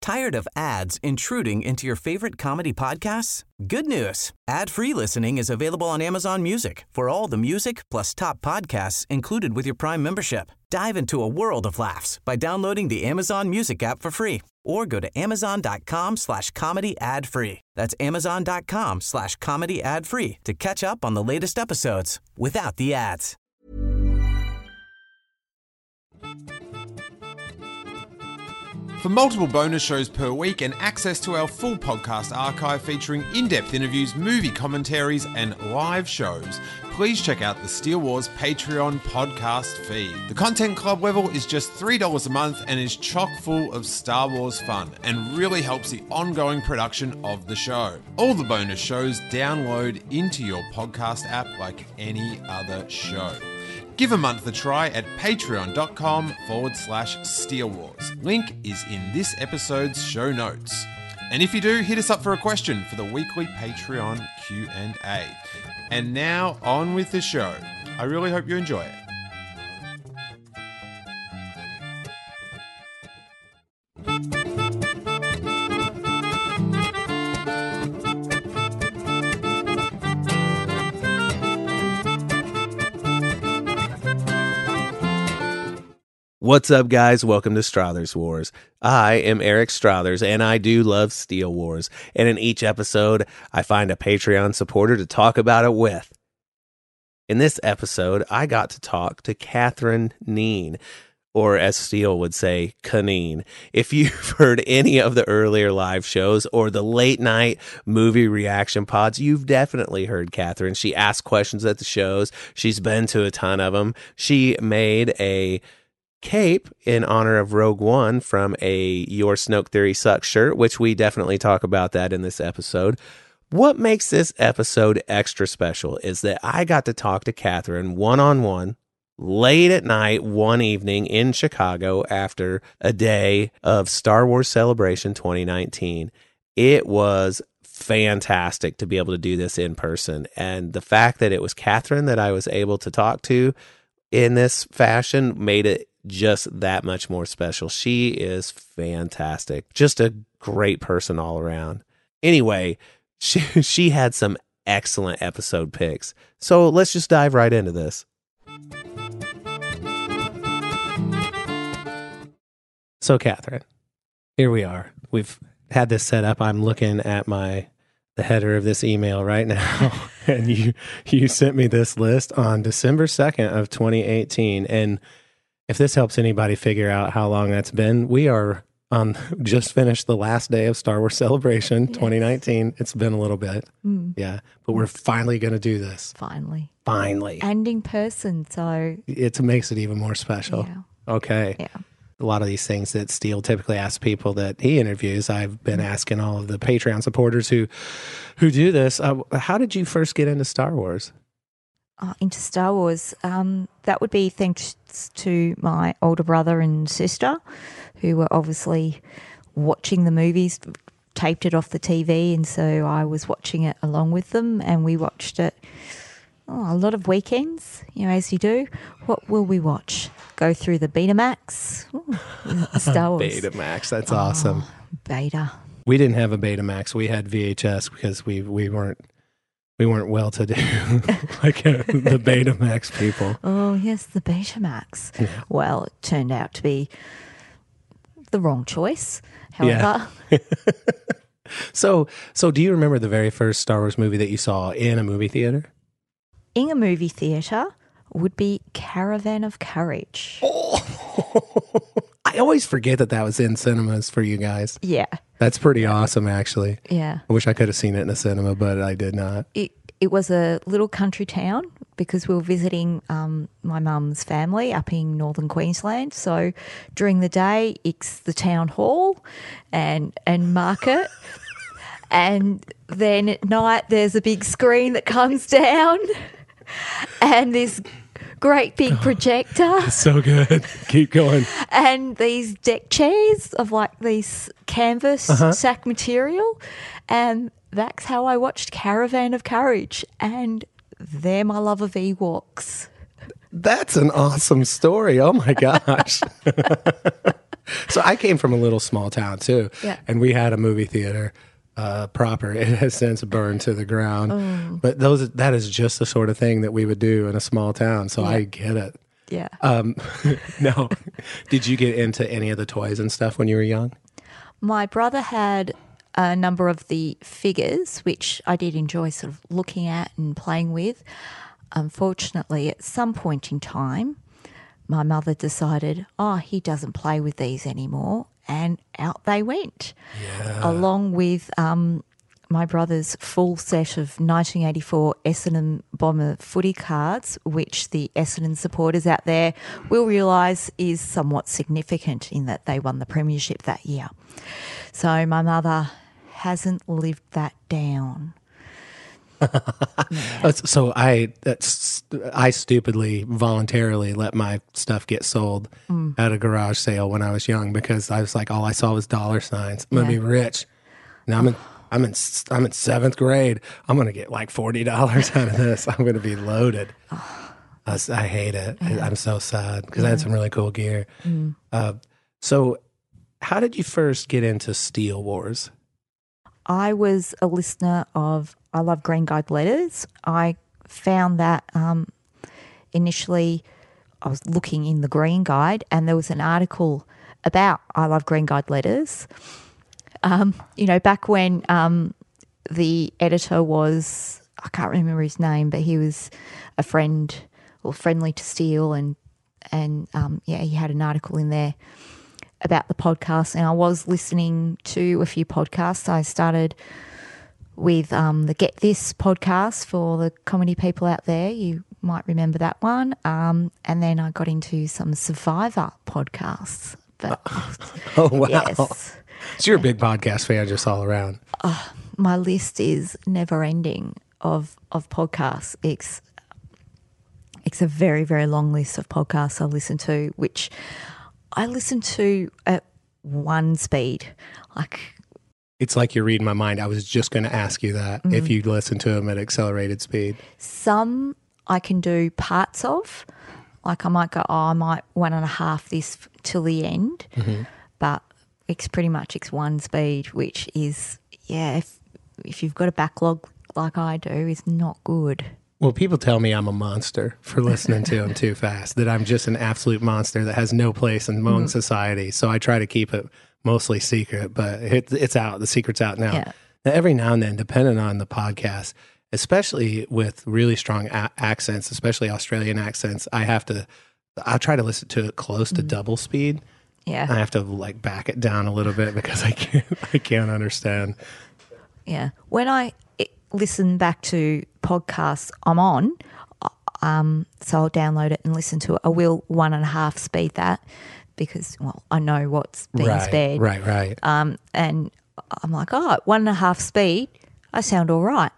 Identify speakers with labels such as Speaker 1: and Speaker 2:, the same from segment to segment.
Speaker 1: Tired of ads intruding into your favorite comedy podcasts? Good news. Ad-free listening is available on Amazon Music for all the music plus top podcasts included with your Prime membership. Dive into a world of laughs by downloading the Amazon Music app for free or go to amazon.com/comedy ad-free. That's amazon.com/comedy ad-free to catch up on the latest episodes without the ads.
Speaker 2: For multiple bonus shows per week and access to our full podcast archive featuring in-depth interviews, movie commentaries, and live shows, please check out the Steele Wars Patreon podcast feed. The Content Club level is just $3 a month and is chock full of Star Wars fun and really helps the ongoing production of the show. All the bonus shows download into your podcast app like any other show. Give a month a try at patreon.com/Steele Wars. Link is in this episode's show notes. And if you do, hit us up for a question for the weekly Patreon Q&A. And now, on with the show. I really hope you enjoy it.
Speaker 3: What's up, guys? Welcome to Strothers Wars. I am Eric Strothers, and I do love Steele Wars. And in each episode, I find a Patreon supporter to talk about it with. In this episode, I got to talk to Catherine Neen, or as Steele would say, Caneen. If you've heard any of the earlier live shows or the late night movie reaction pods, you've definitely heard Catherine. She asks questions at the shows. She's been to a ton of them. She made a cape in honor of Rogue One from a Your Snoke Theory Sucks shirt, which we definitely talk about that in this episode. What makes this episode extra special is that I got to talk to Catherine one-on-one late at night one evening in Chicago after a day of Star Wars Celebration 2019. It was fantastic to be able to do this in person, and the fact that it was Catherine that I was able to talk to in this fashion made it just that much more special. She is fantastic. Just a great person all around. Anyway, she had some excellent episode picks. So let's just dive right into this. So Catherine, here we are. We've had this set up. I'm looking at the header of this email right now. And you sent me this list on December 2nd of 2018. And if this helps anybody figure out how long that's been, we are just finished the last day of Star Wars Celebration 2019. It's been a little bit. Yeah. But we're finally going to do this.
Speaker 4: Finally.
Speaker 3: And
Speaker 4: in person, so
Speaker 3: it makes it even more special.
Speaker 4: Yeah.
Speaker 3: Okay.
Speaker 4: Yeah.
Speaker 3: A lot of these things that Steele typically asks people that he interviews, I've been asking all of the Patreon supporters who do this. How did you first get into Star Wars?
Speaker 4: Into Star Wars, that would be thanks to my older brother and sister, who were obviously watching the movies, taped it off the TV, and so I was watching it along with them, and we watched it a lot of weekends, as you do. What will we watch? Go through the Betamax. Star Wars.
Speaker 3: Betamax, that's awesome.
Speaker 4: Beta.
Speaker 3: We didn't have a Betamax. We had VHS because we weren't well to do like the Betamax people.
Speaker 4: Oh, yes, the Betamax. Yeah. Well, it turned out to be the wrong choice. However.
Speaker 3: Yeah. So do you remember the very first Star Wars movie that you saw in a movie theater?
Speaker 4: In a movie theater would be Caravan of Courage.
Speaker 3: Oh. I always forget that was in cinemas for you guys.
Speaker 4: Yeah.
Speaker 3: That's pretty awesome, actually.
Speaker 4: Yeah.
Speaker 3: I wish I could have seen it in a cinema, but I did not.
Speaker 4: It was a little country town because we were visiting my mum's family up in northern Queensland. So during the day, it's the town hall and market. And then at night, there's a big screen that comes down and this great big projector.
Speaker 3: So good. Keep going.
Speaker 4: And these deck chairs of like these canvas sack material. And that's how I watched Caravan of Courage. And they're my love of Ewoks.
Speaker 3: That's an awesome story. Oh my gosh. So I came from a little small town too,
Speaker 4: Yeah.
Speaker 3: and we had a movie theater proper. It has since burned to the ground, but that is just the sort of thing that we would do in a small town. So I get it.
Speaker 4: Yeah.
Speaker 3: Now, did you get into any of the toys and stuff when you were young?
Speaker 4: My brother had a number of the figures, which I did enjoy sort of looking at and playing with. Unfortunately, at some point in time, my mother decided, he doesn't play with these anymore, and out they went, along with my brother's full set of 1984 Essendon Bomber footy cards, which the Essendon supporters out there will realise is somewhat significant in that they won the premiership that year. So my mother hasn't lived that down.
Speaker 3: So I stupidly voluntarily let my stuff get sold at a garage sale when I was young because I was like, all I saw was dollar signs. I'm gonna be rich. Now I'm in seventh grade. I'm gonna get like $40 out of this. I'm gonna be loaded. I hate it. I'm so sad because I had some really cool gear. So, how did you first get into Steel Wars?
Speaker 4: I was a listener of I Love Green Guide Letters. I found that initially I was looking in the Green Guide and there was an article about I Love Green Guide Letters. Back when the editor was, I can't remember his name, but he was a friend or friendly to Steel and he had an article in there about the podcast, and I was listening to a few podcasts. I started with the Get This podcast for the comedy people out there. You might remember that one. And then I got into some Survivor podcasts. But
Speaker 3: oh, wow.
Speaker 4: Yes.
Speaker 3: So you're a big podcast fan just all around.
Speaker 4: My list is never ending of podcasts. It's a very, very long list of podcasts I listen to, which I listen to at one speed.
Speaker 3: It's like you're reading my mind. I was just going to ask you that if you listen to them at accelerated speed.
Speaker 4: Some I can do parts of. Like I might go, I might 1.5 this till the end. But it's pretty much one speed, which is, if you've got a backlog like I do, is not good.
Speaker 3: Well, people tell me I'm a monster for listening to them too fast, that I'm just an absolute monster that has no place in among society. So I try to keep it mostly secret, but it's out. The secret's out now.
Speaker 4: Yeah.
Speaker 3: Now, every now and then, depending on the podcast, especially with really strong accents, especially Australian accents, I'll try to listen to it close to double speed.
Speaker 4: Yeah.
Speaker 3: I have to back it down a little bit because I can't understand.
Speaker 4: Yeah. When I listen back to podcasts I'm on, so I'll download it and listen to it. I will 1.5 speed that because, I know what's being spared.
Speaker 3: Right.
Speaker 4: And I'm like, 1.5 speed, I sound all right.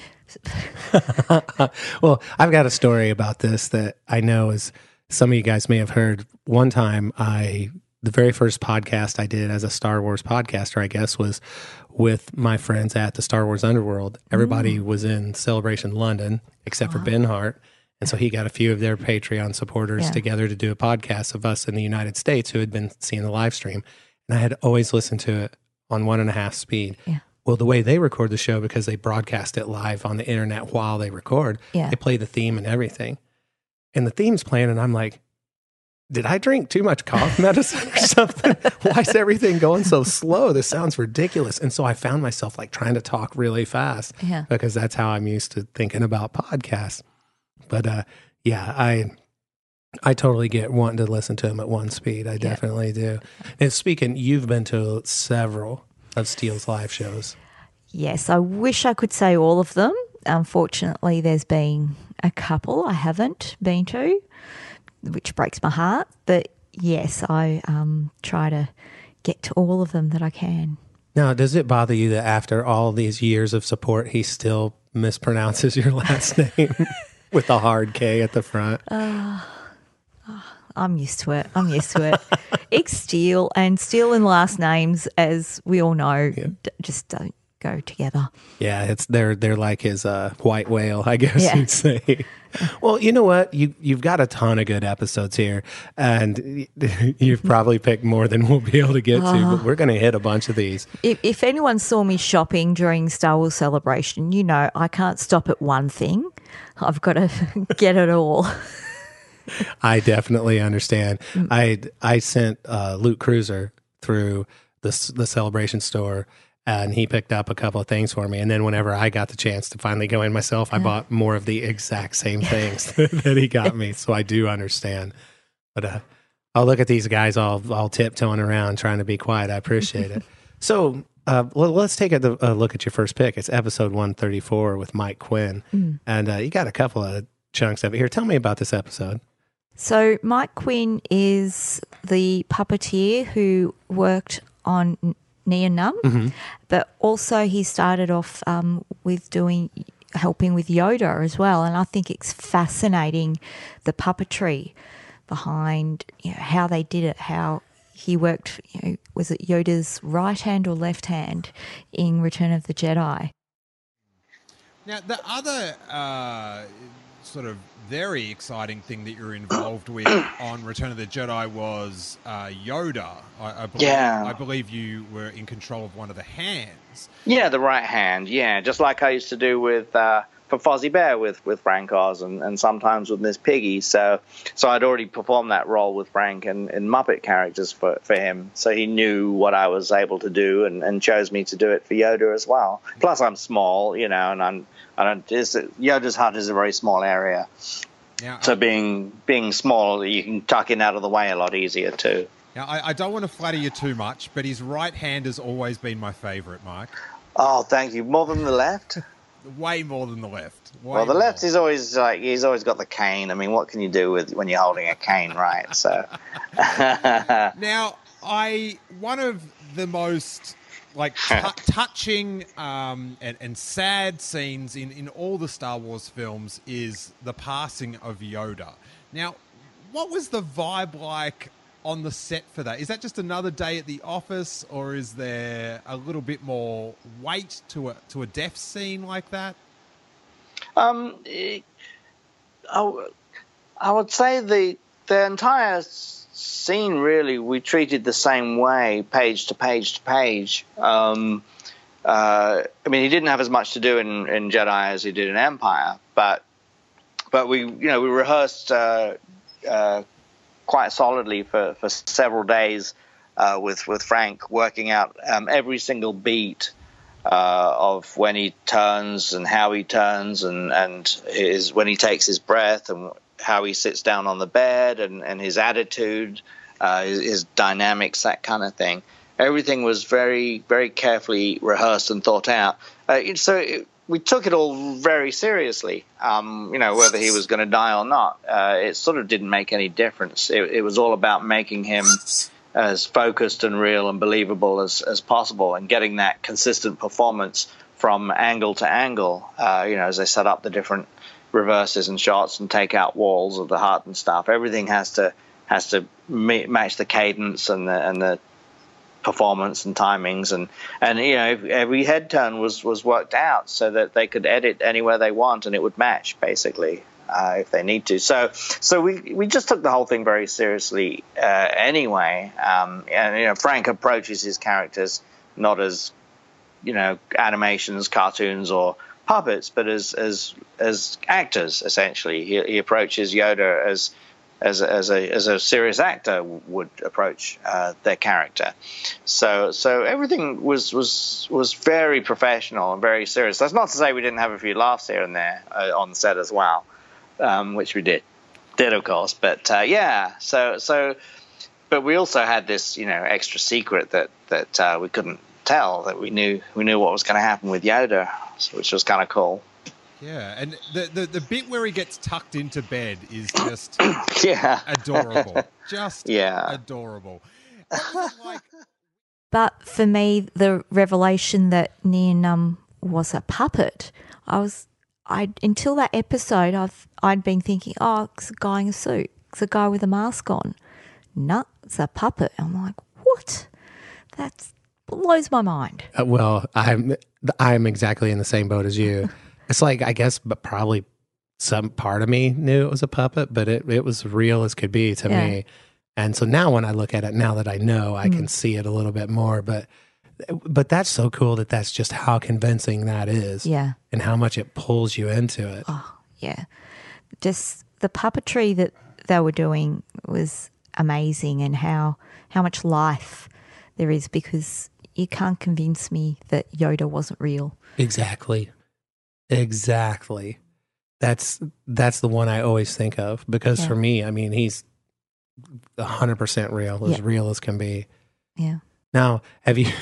Speaker 3: Well, I've got a story about this that I know is some of you guys may have heard. One time the very first podcast I did as a Star Wars podcaster, I guess, was with my friends at the Star Wars Underworld. Everybody was in Celebration London except for Ben Hart. And so he got a few of their Patreon supporters together to do a podcast of us in the United States who had been seeing the live stream. And I had always listened to it on 1.5 speed.
Speaker 4: Yeah.
Speaker 3: Well, the way they record the show, because they broadcast it live on the internet while they record, they play the theme and everything. And the theme's playing, and I'm like, did I drink too much cough medicine or something? Why is everything going so slow? This sounds ridiculous. And so I found myself trying to talk really fast because that's how I'm used to thinking about podcasts. But I totally get wanting to listen to them at one speed. I definitely do. And speaking, you've been to several of Steel's live shows.
Speaker 4: Yes, I wish I could say all of them. Unfortunately, there's been a couple I haven't been to, which breaks my heart. But yes, I try to get to all of them that I can.
Speaker 3: Now, does it bother you that after all these years of support, he still mispronounces your last name with a hard K at the front?
Speaker 4: I'm used to it. It's Steel, and Steel in last names, as we all know, just go together.
Speaker 3: Yeah, they're like his white whale, I guess
Speaker 4: Yeah.
Speaker 3: you'd say. Well, you know what? You've got a ton of good episodes here, and you've probably picked more than we'll be able to get to, but we're going to hit a bunch of these.
Speaker 4: If anyone saw me shopping during Star Wars Celebration, you know I can't stop at one thing. I've got to get it all.
Speaker 3: I definitely understand. I sent Luke Cruiser through the Celebration store, and he picked up a couple of things for me. And then whenever I got the chance to finally go in myself, I bought more of the exact same things that he got me. So I do understand. But I'll look at these guys all tiptoeing around trying to be quiet. I appreciate it. So let's take a look at your first pick. It's episode 134 with Mike Quinn. And you got a couple of chunks of it here. Tell me about this episode.
Speaker 4: So Mike Quinn is the puppeteer who worked on Nien Nunb, but also he started off with helping with Yoda as well. And I think it's fascinating, the puppetry behind how they did it, how he worked, was it Yoda's right hand or left hand in Return of the Jedi?
Speaker 2: Now, the other sort of very exciting thing that you're involved with on Return of the Jedi was Yoda. I believe you were in control of one of the hands.
Speaker 5: Yeah, the right hand. Yeah, just like I used to do with for Fozzie Bear with Frank Oz and sometimes with Miss Piggy. So I'd already performed that role with Frank and in Muppet characters for him. So he knew what I was able to do and chose me to do it for Yoda as well. Plus, I'm small, and Yoda's hut is a very small area.
Speaker 2: Now,
Speaker 5: so being small, you can tuck in out of the way a lot easier too.
Speaker 2: Now, I don't want to flatter you too much, but his right hand has always been my favourite, Mike.
Speaker 5: Oh, thank you. More than the left?
Speaker 2: Way more than the left.
Speaker 5: Well, the left is always he's always got the cane. I mean, what can you do when you're holding a cane, right? So
Speaker 2: now, one of the most touching and sad scenes in all the Star Wars films is the passing of Yoda. Now, what was the vibe like on the set for that? Is that just another day at the office, or is there a little bit more weight to a death scene like that?
Speaker 5: I would say the entire scene, really, we treated the same way, page to page to page. I mean, he didn't have as much to do in Jedi as he did in Empire, but we rehearsed quite solidly for several days with Frank, working out every single beat of when he turns and how he turns and when he takes his breath and how he sits down on the bed and his attitude, his dynamics, that kind of thing. Everything was very, very carefully rehearsed and thought out. We took it all very seriously, whether he was going to die or not. It sort of didn't make any difference. It was all about making him as focused and real and believable as possible and getting that consistent performance from angle to angle, as they set up the different reverses and shots and take out walls of the hut and stuff. Everything has to match the cadence and the performance and timings and every head turn was worked out so that they could edit anywhere they want and it would match basically if they need to. So we just took the whole thing very seriously anyway. And Frank approaches his characters not as animations, cartoons, or puppets, but as actors essentially. He approaches Yoda as a serious actor would approach their character. So everything was very professional and very serious. That's not to say we didn't have a few laughs here and there on the set as well, which we did of course. But but we also had this extra secret that we couldn't tell, that we knew what was going to happen with Yoda, which was kind of cool.
Speaker 2: Yeah, and the bit where he gets tucked into bed is just adorable. Just adorable.
Speaker 4: But for me, the revelation that Nien Nunb was a puppet, until that episode, I'd been thinking, oh, it's a guy in a suit, it's a guy with a mask on. No, it's a puppet. I'm like, what? That's blows my mind.
Speaker 3: Well, I'm exactly in the same boat as you. It's like, I guess, but probably some part of me knew it was a puppet, but it was real as could be to me. And so now when I look at it, now that I know, I can see it a little bit more. But that's so cool that that's just how convincing that is.
Speaker 4: Yeah.
Speaker 3: And how much it pulls you into it.
Speaker 4: Oh, yeah. Just the puppetry that they were doing was amazing, and how much life there is, because you can't convince me that Yoda wasn't real.
Speaker 3: Exactly. That's the one I always think of, because for me, I mean, he's 100% real, as real as can be.
Speaker 4: Yeah.
Speaker 3: Now, are you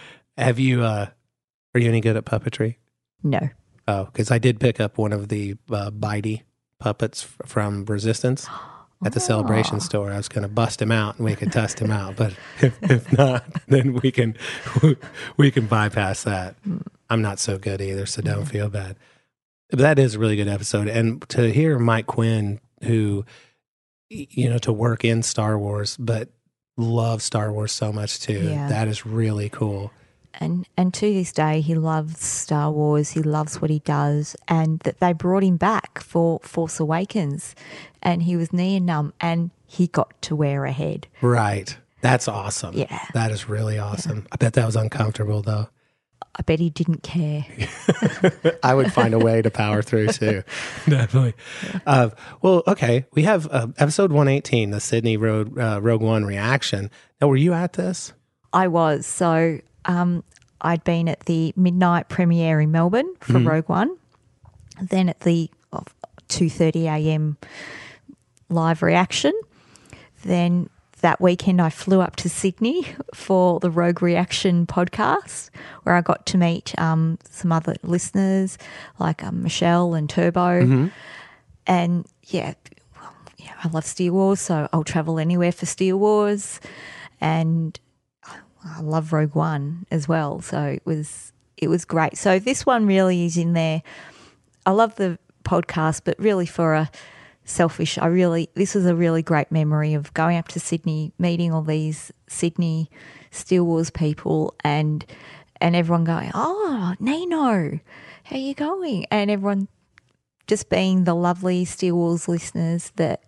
Speaker 3: any good at puppetry?
Speaker 4: No.
Speaker 3: Oh, because I did pick up one of the Bitey puppets from Resistance at the Celebration store. I was going to bust him out and we could test him out, but if not, then we can bypass that. I'm not so good either, so don't feel bad. But that is a really good episode, and to hear Mike Quinn, who, to work in Star Wars, but loves Star Wars so much too.
Speaker 4: Yeah.
Speaker 3: That is really cool.
Speaker 4: And to this day, he loves Star Wars. He loves what he does, and that they brought him back for Force Awakens, and he was near numb, and he got to wear a head.
Speaker 3: Right. That's awesome.
Speaker 4: Yeah.
Speaker 3: That is really awesome. Yeah. I bet that was uncomfortable, though.
Speaker 4: I bet he didn't care.
Speaker 3: I would find a way to power through, too. Definitely. Well, okay. We have episode 118, the Sydney Rogue One reaction. Now, were you at this?
Speaker 4: I was. So I'd been at the midnight premiere in Melbourne for Rogue One, then at the 2:30 a.m. live reaction. Then that weekend I flew up to Sydney for the Rogue Reaction podcast, where I got to meet some other listeners like Michelle and Turbo. And yeah, I love Steele Wars, so I'll travel anywhere for Steele Wars. And I love Rogue One as well, so it was great. So this one really is in there. I love the podcast, but really for a selfish, this was a really great memory of going up to Sydney, meeting all these Sydney Steele Wars people, and everyone going, "Oh, Nino, how you going?" And everyone just being the lovely Steele Wars listeners that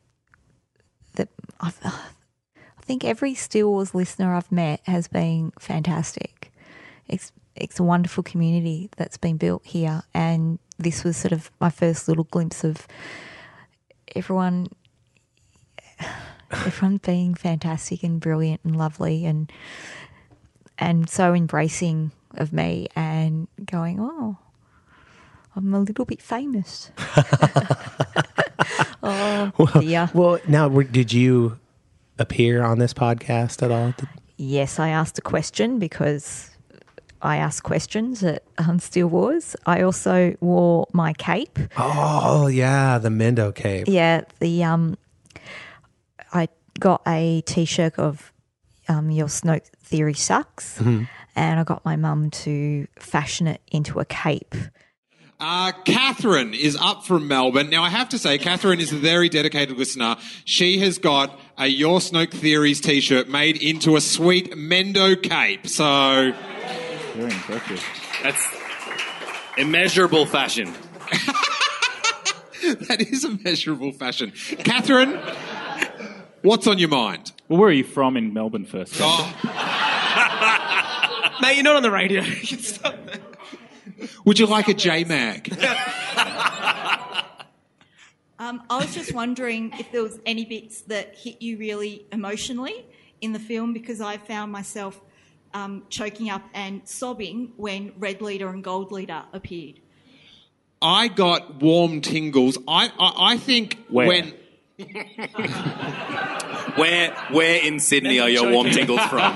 Speaker 4: I think every Steele Wars listener I've met has been fantastic. It's a wonderful community that's been built here, and this was sort of my first little glimpse of everyone being fantastic and brilliant and lovely and so embracing of me and going, "Oh, I'm a little bit famous." Yeah.
Speaker 3: Well, now, did you appear on this podcast at all?
Speaker 4: Yes, I asked a question because I ask questions at Steele Wars. I also wore my cape.
Speaker 3: Oh, yeah, the Mendo cape.
Speaker 4: Yeah, I got a T-shirt of Your Snoke Theory Sucks, and I got my mum to fashion it into a cape.
Speaker 2: Catherine is up from Melbourne. Now, I have to say, Catherine is a very dedicated listener. She has got a Your Snoke Theories T-shirt made into a sweet Mendo cape. So...
Speaker 6: Very impressive. That's immeasurable fashion.
Speaker 2: That is immeasurable fashion. Catherine, what's on your mind?
Speaker 6: Well, where are you from in Melbourne first?
Speaker 2: Oh.
Speaker 7: Mate, you're not on the radio. You can stop that.
Speaker 2: Would you like a J-Mag?
Speaker 8: I was just wondering if there was any bits that hit you really emotionally in the film, because I found myself choking up and sobbing when Red Leader and Gold Leader appeared.
Speaker 2: I got warm tingles. I think
Speaker 6: Where?
Speaker 2: when...
Speaker 7: Where in Sydney are your warm tingles from?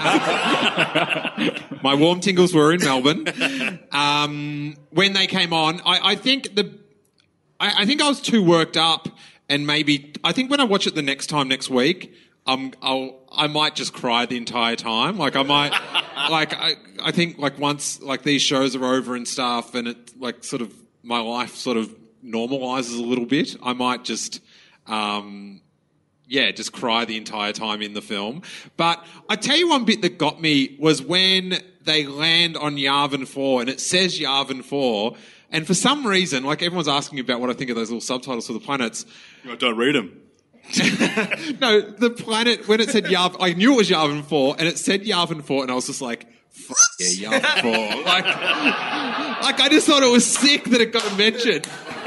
Speaker 2: My warm tingles were in Melbourne. When they came on, I think I think I was too worked up, and maybe I think when I watch it the next time next week, I might just cry the entire time. Like I might, I think like once like these shows are over and stuff, and it like sort of my life sort of normalizes a little bit, I might just just cry the entire time in the film. But I tell you one bit that got me was when they land on Yavin 4 and it says Yavin 4, and for some reason, like everyone's asking me about what I think of those little subtitles for the planets.
Speaker 7: I don't read them.
Speaker 2: No, the planet, when it said Yavin, I knew it was Yavin 4, and it said Yavin 4, and I was just like, fuck yeah, Yavin 4. Like, I just thought it was sick that it got mentioned.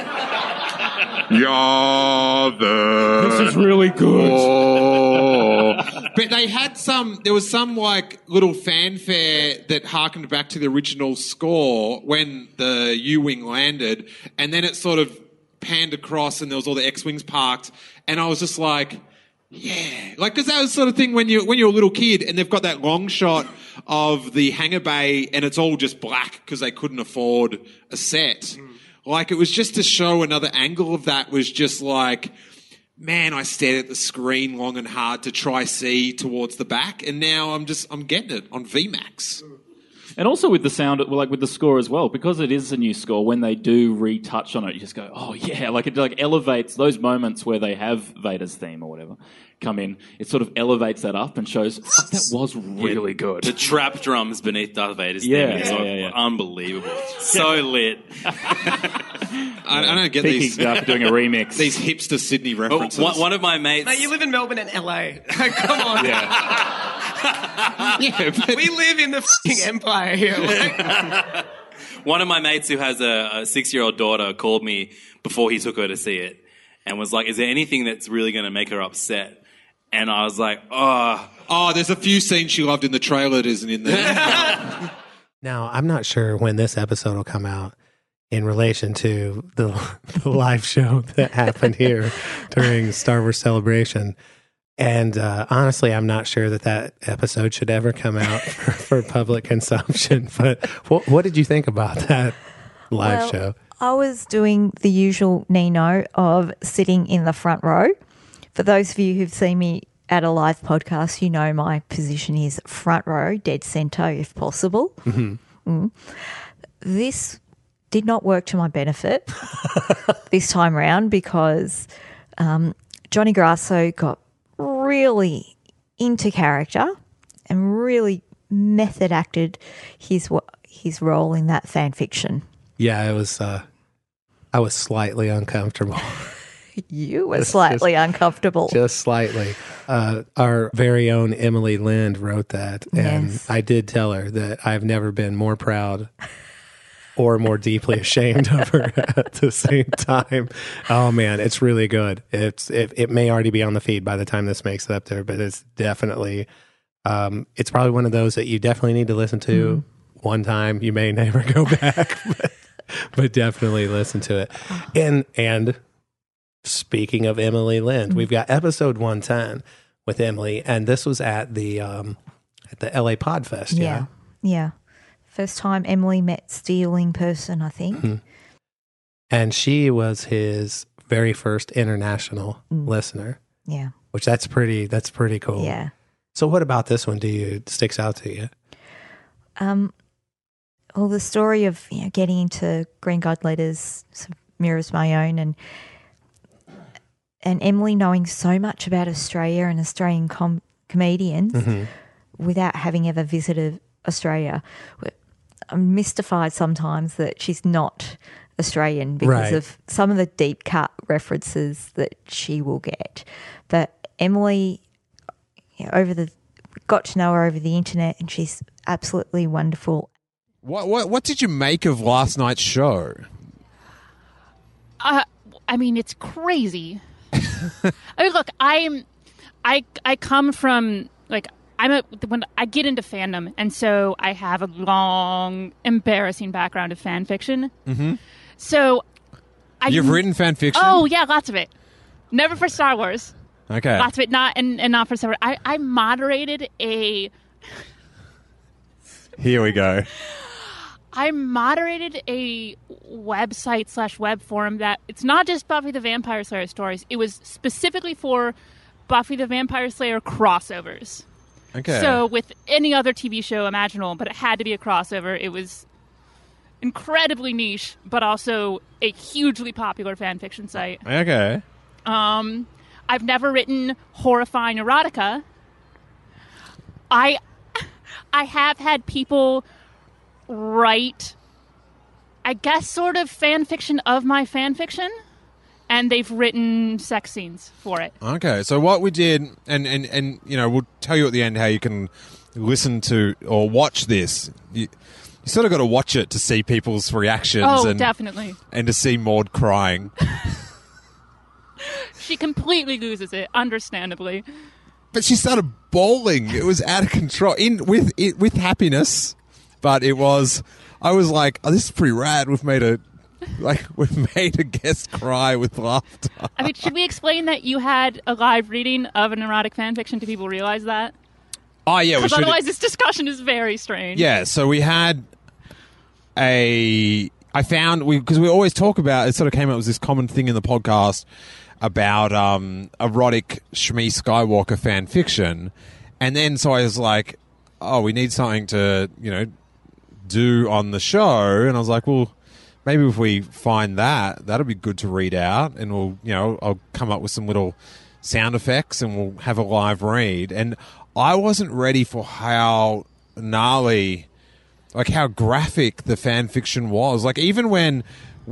Speaker 7: Yavin.
Speaker 6: This is really good.
Speaker 2: But they had there was some like little fanfare that harkened back to the original score when the U-Wing landed, and then it sort of panned across and there was all the X-Wings parked, and I was just like, yeah. Like, because that was the sort of thing when you're a little kid and they've got that long shot of the hangar bay and it's all just black because they couldn't afford a set. Like, it was just to show another angle of that was just like, man, I stared at the screen long and hard to try see towards the back, and now I'm getting it on VMAX.
Speaker 6: And also with the sound, like with the score as well, because it is a new score, when they do retouch on it, you just go, oh yeah, like it like elevates those moments where they have Vader's theme or whatever come in. It sort of elevates that up and shows, fuck, that was really good.
Speaker 7: The trap drums beneath Darth Vader's theme is unbelievable. So lit.
Speaker 2: I don't get these.
Speaker 6: Doing a remix.
Speaker 2: These hipster Sydney references.
Speaker 7: One of my mates...
Speaker 9: Mate, you live in Melbourne and LA. Come on.
Speaker 2: Yeah, but
Speaker 9: We live in the fucking empire here. Like,
Speaker 7: One of my mates who has a 6-year-old daughter called me before he took her to see it and was like, is there anything that's really going to make her upset? And I was like,
Speaker 2: oh, there's a few scenes she loved in the trailer that isn't in there.
Speaker 3: Now, I'm not sure when this episode will come out in relation to the live show that happened here during Star Wars Celebration. And honestly, I'm not sure that episode should ever come out for public consumption. But what did you think about that live show?
Speaker 4: I was doing the usual Nino of sitting in the front row. For those of you who've seen me at a live podcast, you know my position is front row, dead centre if possible. Mm-hmm. This did not work to my benefit this time round because Johnny Grasso got really into character and really method acted his role in that fan fiction.
Speaker 3: Yeah, it was. I was slightly uncomfortable.
Speaker 4: You were slightly uncomfortable.
Speaker 3: Just slightly. Our very own Emily Lind wrote that, and
Speaker 4: Yes.
Speaker 3: I did tell her that I've never been more proud or more deeply ashamed of her at the same time. Oh man, it's really good. It may already be on the feed by the time this makes it up there, but it's definitely it's probably one of those that you definitely need to listen to one time. You may never go back, but definitely listen to it. And speaking of Emily Lind, we've got episode 110 with Emily, and this was at the LA Podfest.
Speaker 4: Yeah. First time Emily met Steele in person, I think.
Speaker 3: Mm-hmm. And she was his very first international listener.
Speaker 4: Yeah.
Speaker 3: Which that's pretty cool.
Speaker 4: Yeah.
Speaker 3: So what about this one sticks out to you?
Speaker 4: Well, the story of getting into Green Guide Letters sort of mirrors my own, and Emily knowing so much about Australia and Australian comedians without having ever visited Australia. I'm mystified sometimes that she's not Australian because of some of the deep cut references that she will get. But Emily, got to know her over the internet, and she's absolutely wonderful.
Speaker 2: What did you make of last night's show?
Speaker 10: I mean, it's crazy. I mean, look, I come from when I get into fandom, and so I have a long, embarrassing background of fan fiction. Mm-hmm. So
Speaker 2: you've written fan fiction?
Speaker 10: Oh yeah, lots of it. Never for Star Wars.
Speaker 2: Okay,
Speaker 10: lots of it, not for Star Wars. I moderated a.
Speaker 2: Here we go.
Speaker 10: I moderated a website/web forum that it's not just Buffy the Vampire Slayer stories. It was specifically for Buffy the Vampire Slayer crossovers.
Speaker 2: Okay.
Speaker 10: So with any other TV show imaginable, but it had to be a crossover. It was incredibly niche, but also a hugely popular fan fiction site.
Speaker 2: Okay.
Speaker 10: I've never written horrifying erotica. I have had people write, I guess, sort of fan fiction of my fan fiction, and they've written sex scenes for it.
Speaker 2: Okay, so what we did, and you know, we'll tell you at the end how you can listen to or watch this. You sort of got to watch it to see people's reactions.
Speaker 10: Oh, definitely.
Speaker 2: And to see Maud crying.
Speaker 10: She completely loses it, understandably.
Speaker 2: But she started bawling. It was out of control. With happiness, but it was. I was like, "Oh, this is pretty rad. We've made a guest cry with laughter."
Speaker 10: I mean, should we explain that you had a live reading of an erotic fan fiction? Do people realize that?
Speaker 2: Oh yeah,
Speaker 10: because otherwise this discussion is very strange.
Speaker 2: Yeah, so we had because we always talk about it. Sort of came up with this common thing in the podcast about erotic Shmi Skywalker fan fiction, and then so I was like, "Oh, we need something to do on the show," and I was like, "Well, maybe if we find that'll be good to read out, and I'll come up with some little sound effects, and we'll have a live read." And I wasn't ready for how gnarly, like how graphic the fan fiction was. Like even when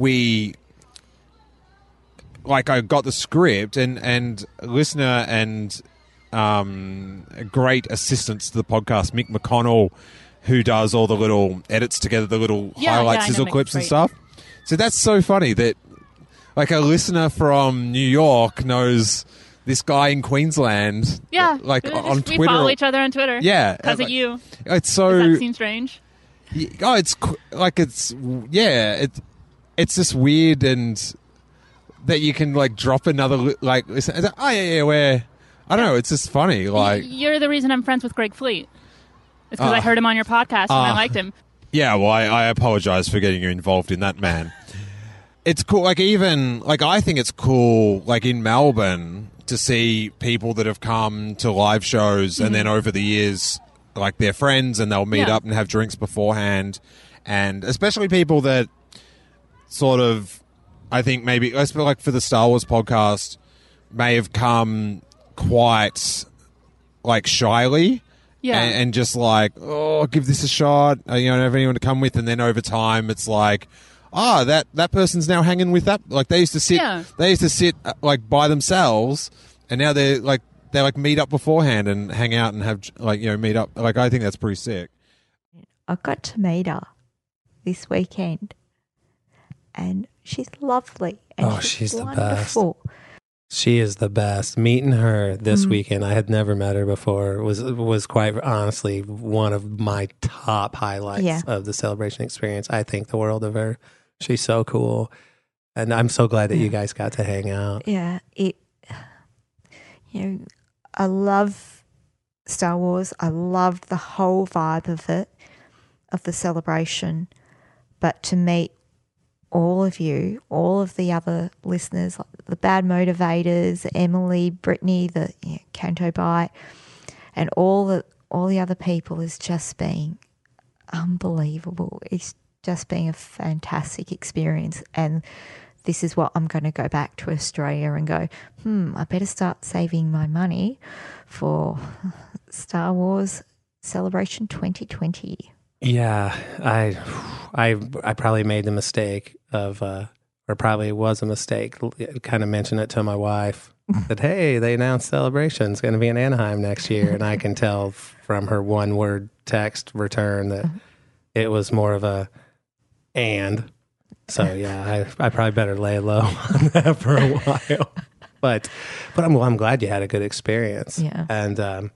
Speaker 2: I got the script and listener and great assistants to the podcast, Mick McConnell, who does all the little edits together, the little highlight sizzle clips and stuff. So that's so funny that like a listener from New York knows this guy in Queensland.
Speaker 10: Yeah,
Speaker 2: on Twitter.
Speaker 10: We follow each other on Twitter.
Speaker 2: Yeah,
Speaker 10: because of you.
Speaker 2: It's so.
Speaker 10: Does that seem strange?
Speaker 2: Oh, it's just weird and that you can like drop another listen. Oh yeah, where I don't know. It's just funny. Like
Speaker 10: you're the reason I'm friends with Greg Fleet. It's because I heard him on your podcast and I liked him.
Speaker 2: Yeah, well, I apologize for getting you involved in that, man. It's cool. Like even like I think it's cool. Like in Melbourne to see people that have come to live shows and then over the years, like they're friends and they'll meet up and have drinks beforehand, and especially people that sort of, I think maybe, let's be like for the Star Wars podcast, may have come quite like shyly.
Speaker 10: Yeah.
Speaker 2: And just like, oh, give this a shot. I don't have anyone to come with. And then over time, it's like, that person's now hanging with that. Like they used to sit, like by themselves, and now they meet up beforehand and hang out and have meet up. Like I think that's pretty sick.
Speaker 4: I got to meet her this weekend, and she's lovely. And
Speaker 3: she's
Speaker 4: wonderful.
Speaker 3: The best. She is the best. Meeting her this weekend, I had never met her before, was quite honestly one of my top highlights of the Celebration experience. I think the world of her. She's so cool. And I'm so glad that you guys got to hang out.
Speaker 4: Yeah. I love Star Wars. I loved the whole vibe of it, of the celebration. But to meet all of you, all of the other listeners, like the Bad Motivators, Emily, Brittany, the Canto Bite, and all the other people is just being unbelievable. It's just been a fantastic experience, and this is what I'm going to go back to Australia and go, I better start saving my money for Star Wars Celebration 2020.
Speaker 3: Yeah, I probably made the mistake of, or probably was a mistake, kind of mentioned it to my wife that, hey, they announced Celebration. It's going to be in Anaheim next year. And I can tell from her one-word text return that it was more of a and. So, yeah, I probably better lay low on that for a while. But I'm glad you had a good experience.
Speaker 4: Yeah.
Speaker 3: And,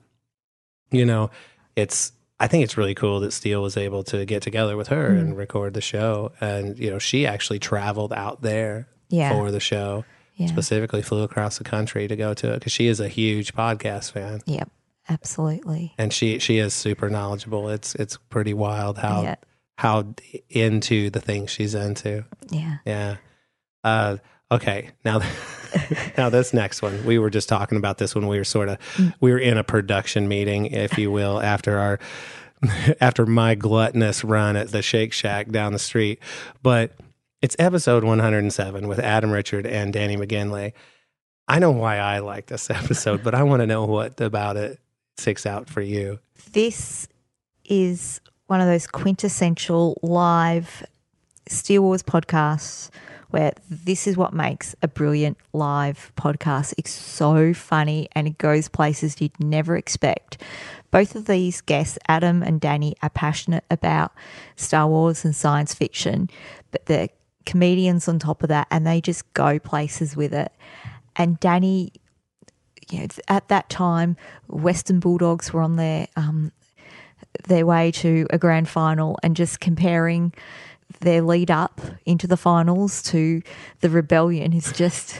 Speaker 3: I think it's really cool that Steele was able to get together with her and record the show. And, she actually traveled out there for the show, specifically flew across the country to go to it because she is a huge podcast fan.
Speaker 4: Yep, absolutely.
Speaker 3: And she is super knowledgeable. It's pretty wild how into the things she's into.
Speaker 4: Yeah.
Speaker 3: Yeah. Okay. Now this next one, we were just talking about this when we were we were in a production meeting, if you will, after my gluttonous run at the Shake Shack down the street. But it's episode 107 with Adam Richard and Danny McGinley. I know why I like this episode, but I want to know what about it sticks out for you.
Speaker 4: This is one of those quintessential live Steele Wars podcasts where this is what makes a brilliant live podcast. It's so funny and it goes places you'd never expect. Both of these guests, Adam and Danny, are passionate about Star Wars and science fiction, but they're comedians on top of that, and they just go places with it. And Danny, at that time, Western Bulldogs were on their way to a grand final, and just comparing their lead up into the finals to the Rebellion is just...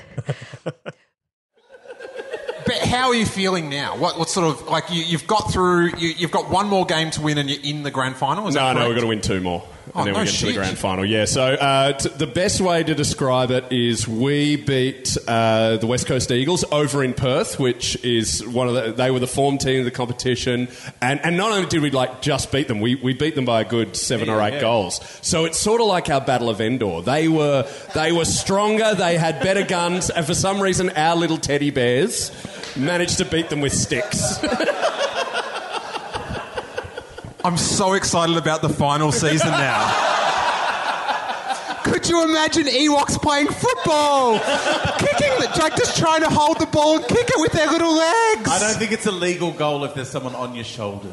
Speaker 2: But how are you feeling now? What sort of, like, you've got through, you've got one more game to win and you're in the grand final?
Speaker 11: No, we've got to win 2 more. And then we get to the grand final. Yeah, so the best way to describe it is we beat the West Coast Eagles over in Perth, which is they were the form team of the competition. And not only did we just beat them, we beat them by a good 7 or 8 goals. So it's sort of like our Battle of Endor. They were stronger, they had better guns, and for some reason our little teddy bears managed to beat them with sticks.
Speaker 2: I'm so excited about the final season now. Could you imagine Ewoks playing football? Just trying to hold the ball and kick it with their little legs.
Speaker 12: I don't think it's a legal goal if there's someone on your shoulders.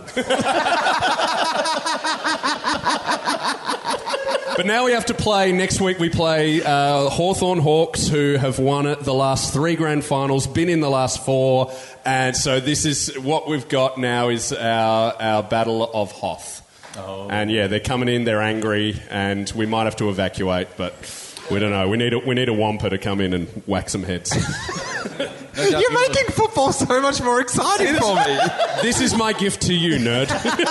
Speaker 11: But now we have to play, next week we play Hawthorn Hawks, who have won it the last 3 grand finals, been in the last 4, and so this is what we've got now is our Battle of Hoth. Oh. And yeah, they're coming in, they're angry, and we might have to evacuate, but we don't know. We need a Wampa to come in and whack some heads.
Speaker 2: You're making football so much more exciting for me.
Speaker 11: This is my gift to you, nerd.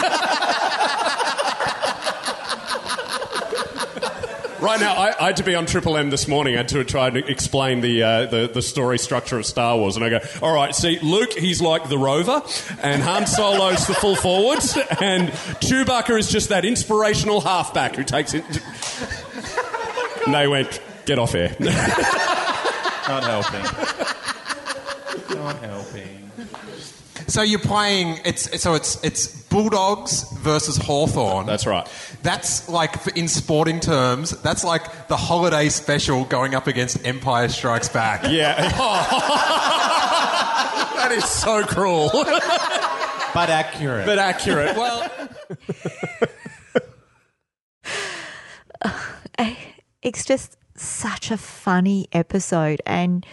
Speaker 11: Right now, I had to be on Triple M this morning. I had to try to explain the story structure of Star Wars. And I go, all right, see, Luke, he's like the rover, and Han Solo's the full forward, and Chewbacca is just that inspirational halfback who takes it. And they went, get off air.
Speaker 12: Not helping. Not helping.
Speaker 2: So you're playing. It's Bulldogs versus Hawthorn.
Speaker 11: That's right.
Speaker 2: That's like, in sporting terms, that's like the holiday special going up against Empire Strikes Back.
Speaker 11: Yeah. That is so cruel.
Speaker 12: But accurate.
Speaker 11: Well,
Speaker 4: it's just such a funny episode, and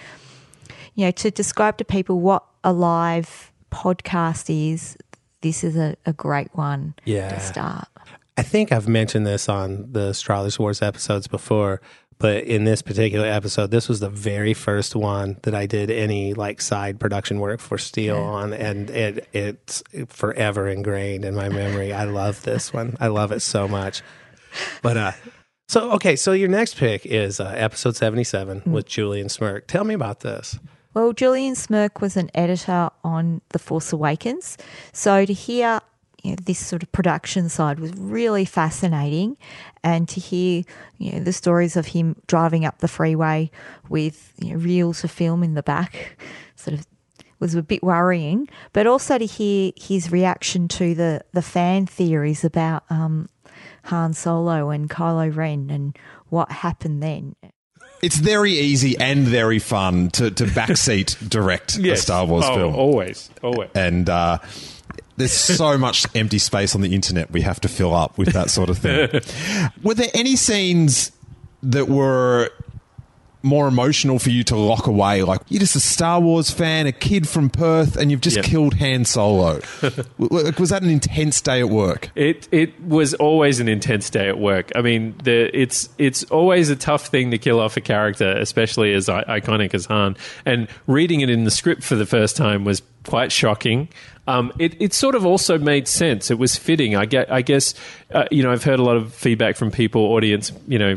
Speaker 4: to describe to people what a live podcast is, this is a great one to start.
Speaker 3: I think I've mentioned this on the Strawlers Wars episodes before, but in this particular episode, this was the very first one that I did any side production work for Steele on, and it's forever ingrained in my memory. I love this one. I love it so much. But so your next pick is episode 77 with Julian Smirk. Tell me about this.
Speaker 4: Well, Julian Smirk was an editor on The Force Awakens, so to hear this sort of production side was really fascinating, and to hear the stories of him driving up the freeway with reels of film in the back sort of was a bit worrying, but also to hear his reaction to the fan theories about Han Solo and Kylo Ren and what happened then.
Speaker 2: It's very easy and very fun to backseat direct a Star Wars film.
Speaker 13: Always.
Speaker 2: And there's so much empty space on the internet we have to fill up with that sort of thing. Were there any scenes that were more emotional for you to lock away? Like, you're just a Star Wars fan, a kid from Perth, and you've just killed Han Solo. Was that an intense day at work?
Speaker 13: It was always an intense day at work. I mean, it's always a tough thing to kill off a character, especially as iconic as Han. And reading it in the script for the first time was quite shocking. It sort of also made sense. It was fitting. I guess I've heard a lot of feedback from people, audience,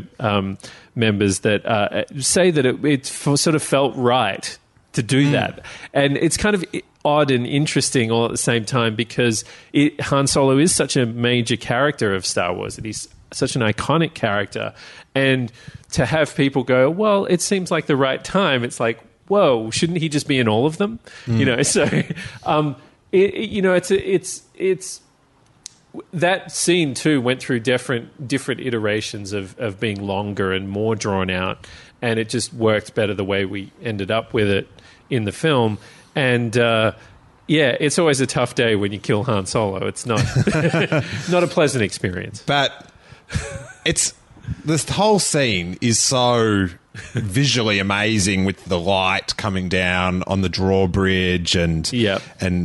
Speaker 13: members that say that it sort of felt right to do that. And it's kind of odd and interesting all at the same time, because Han Solo is such a major character of Star Wars, that he's such an iconic character. And to have people go, well, it seems like the right time, it's like, whoa, shouldn't he just be in all of them? You know, so it's that scene too went through different iterations of being longer and more drawn out, and it just worked better the way we ended up with it in the film. And it's always a tough day when you kill Han Solo. It's not not a pleasant experience.
Speaker 2: But this whole scene is so visually amazing with the light coming down on the drawbridge and Ray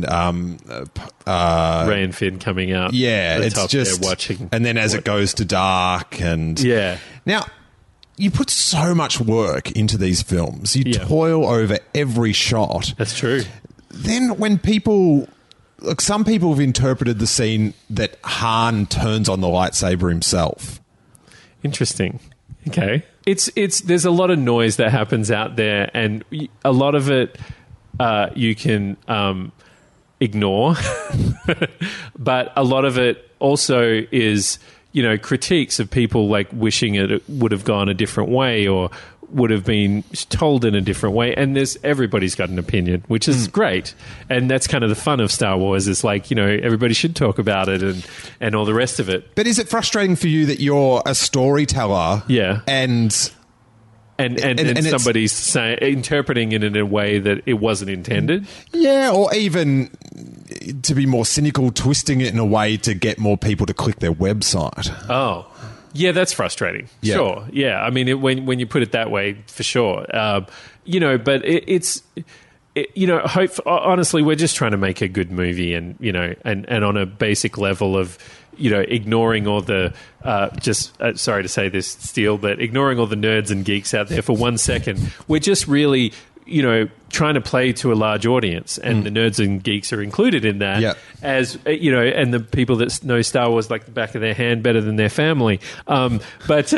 Speaker 13: and Finn coming out.
Speaker 2: Yeah, it's just
Speaker 13: watching,
Speaker 2: and then as it goes to dark, and now you put so much work into these films. You toil over every shot.
Speaker 13: That's true.
Speaker 2: Then when some people have interpreted the scene that Han turns on the lightsaber himself.
Speaker 13: Interesting. Okay. It's there's a lot of noise that happens out there, and a lot of it you can ignore, but a lot of it also is, you know, critiques of people like wishing it would have gone a different way or would have been told in a different way, and everybody's got an opinion, which is great, and that's kind of the fun of Star Wars. Is like, you know, everybody should talk about it and all the rest of it.
Speaker 2: But is it frustrating for you that you're a storyteller, and
Speaker 13: somebody's interpreting it in a way that it wasn't intended?
Speaker 2: Yeah, or even, to be more cynical, twisting it in a way to get more people to click their website.
Speaker 13: Oh. Yeah, that's frustrating.
Speaker 2: Yeah.
Speaker 13: Sure. Yeah, I mean, when you put it that way, for sure. You know, but honestly, we're just trying to make a good movie, and you know, and on a basic level of, you know, ignoring all the sorry to say this, Steele, but ignoring all the nerds and geeks out there for 1 second, we're just really, you know, trying to play to a large audience, and the nerds and geeks are included in that, as you know, and the people that know Star Wars like the back of their hand better than their family. But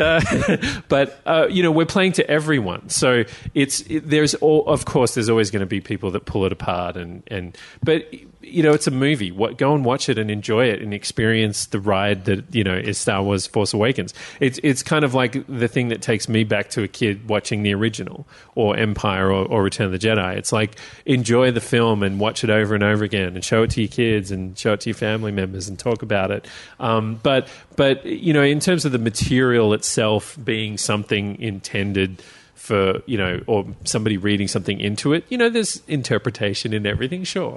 Speaker 13: you know, we're playing to everyone, so there's always going to be people that pull it apart, but you know, it's a movie. Go and watch it and enjoy it and experience the ride that, you know, is Star Wars Force Awakens. It's kind of like the thing that takes me back to a kid watching the original or Empire or Return of the Jedi. It's like, enjoy the film and watch it over and over again and show it to your kids and show it to your family members and talk about it. But you know, in terms of the material itself being something intended for, you know, or somebody reading something into it, you know, there's interpretation in everything, sure.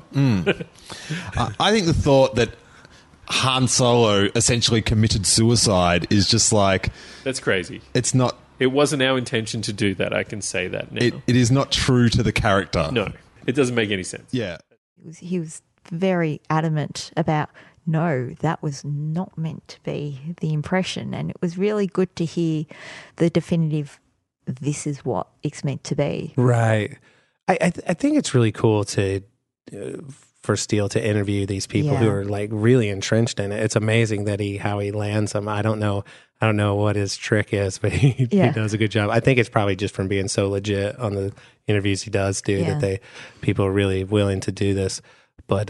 Speaker 2: I think the thought that Han Solo essentially committed suicide is just like...
Speaker 13: That's crazy.
Speaker 2: It's not...
Speaker 13: It wasn't our intention to do that, I can say that now.
Speaker 2: It is not true to the character.
Speaker 13: No, it doesn't make any sense.
Speaker 2: Yeah.
Speaker 4: He was very adamant about, no, that was not meant to be the impression, and it was really good to hear the definitive, this is what it's meant to be.
Speaker 3: Right. I think it's really cool to for Steele to interview these people who are like really entrenched in it. It's amazing that how he lands them. I don't know what his trick is, but he does a good job. I think it's probably just from being so legit on the interviews he does do that people are really willing to do this. But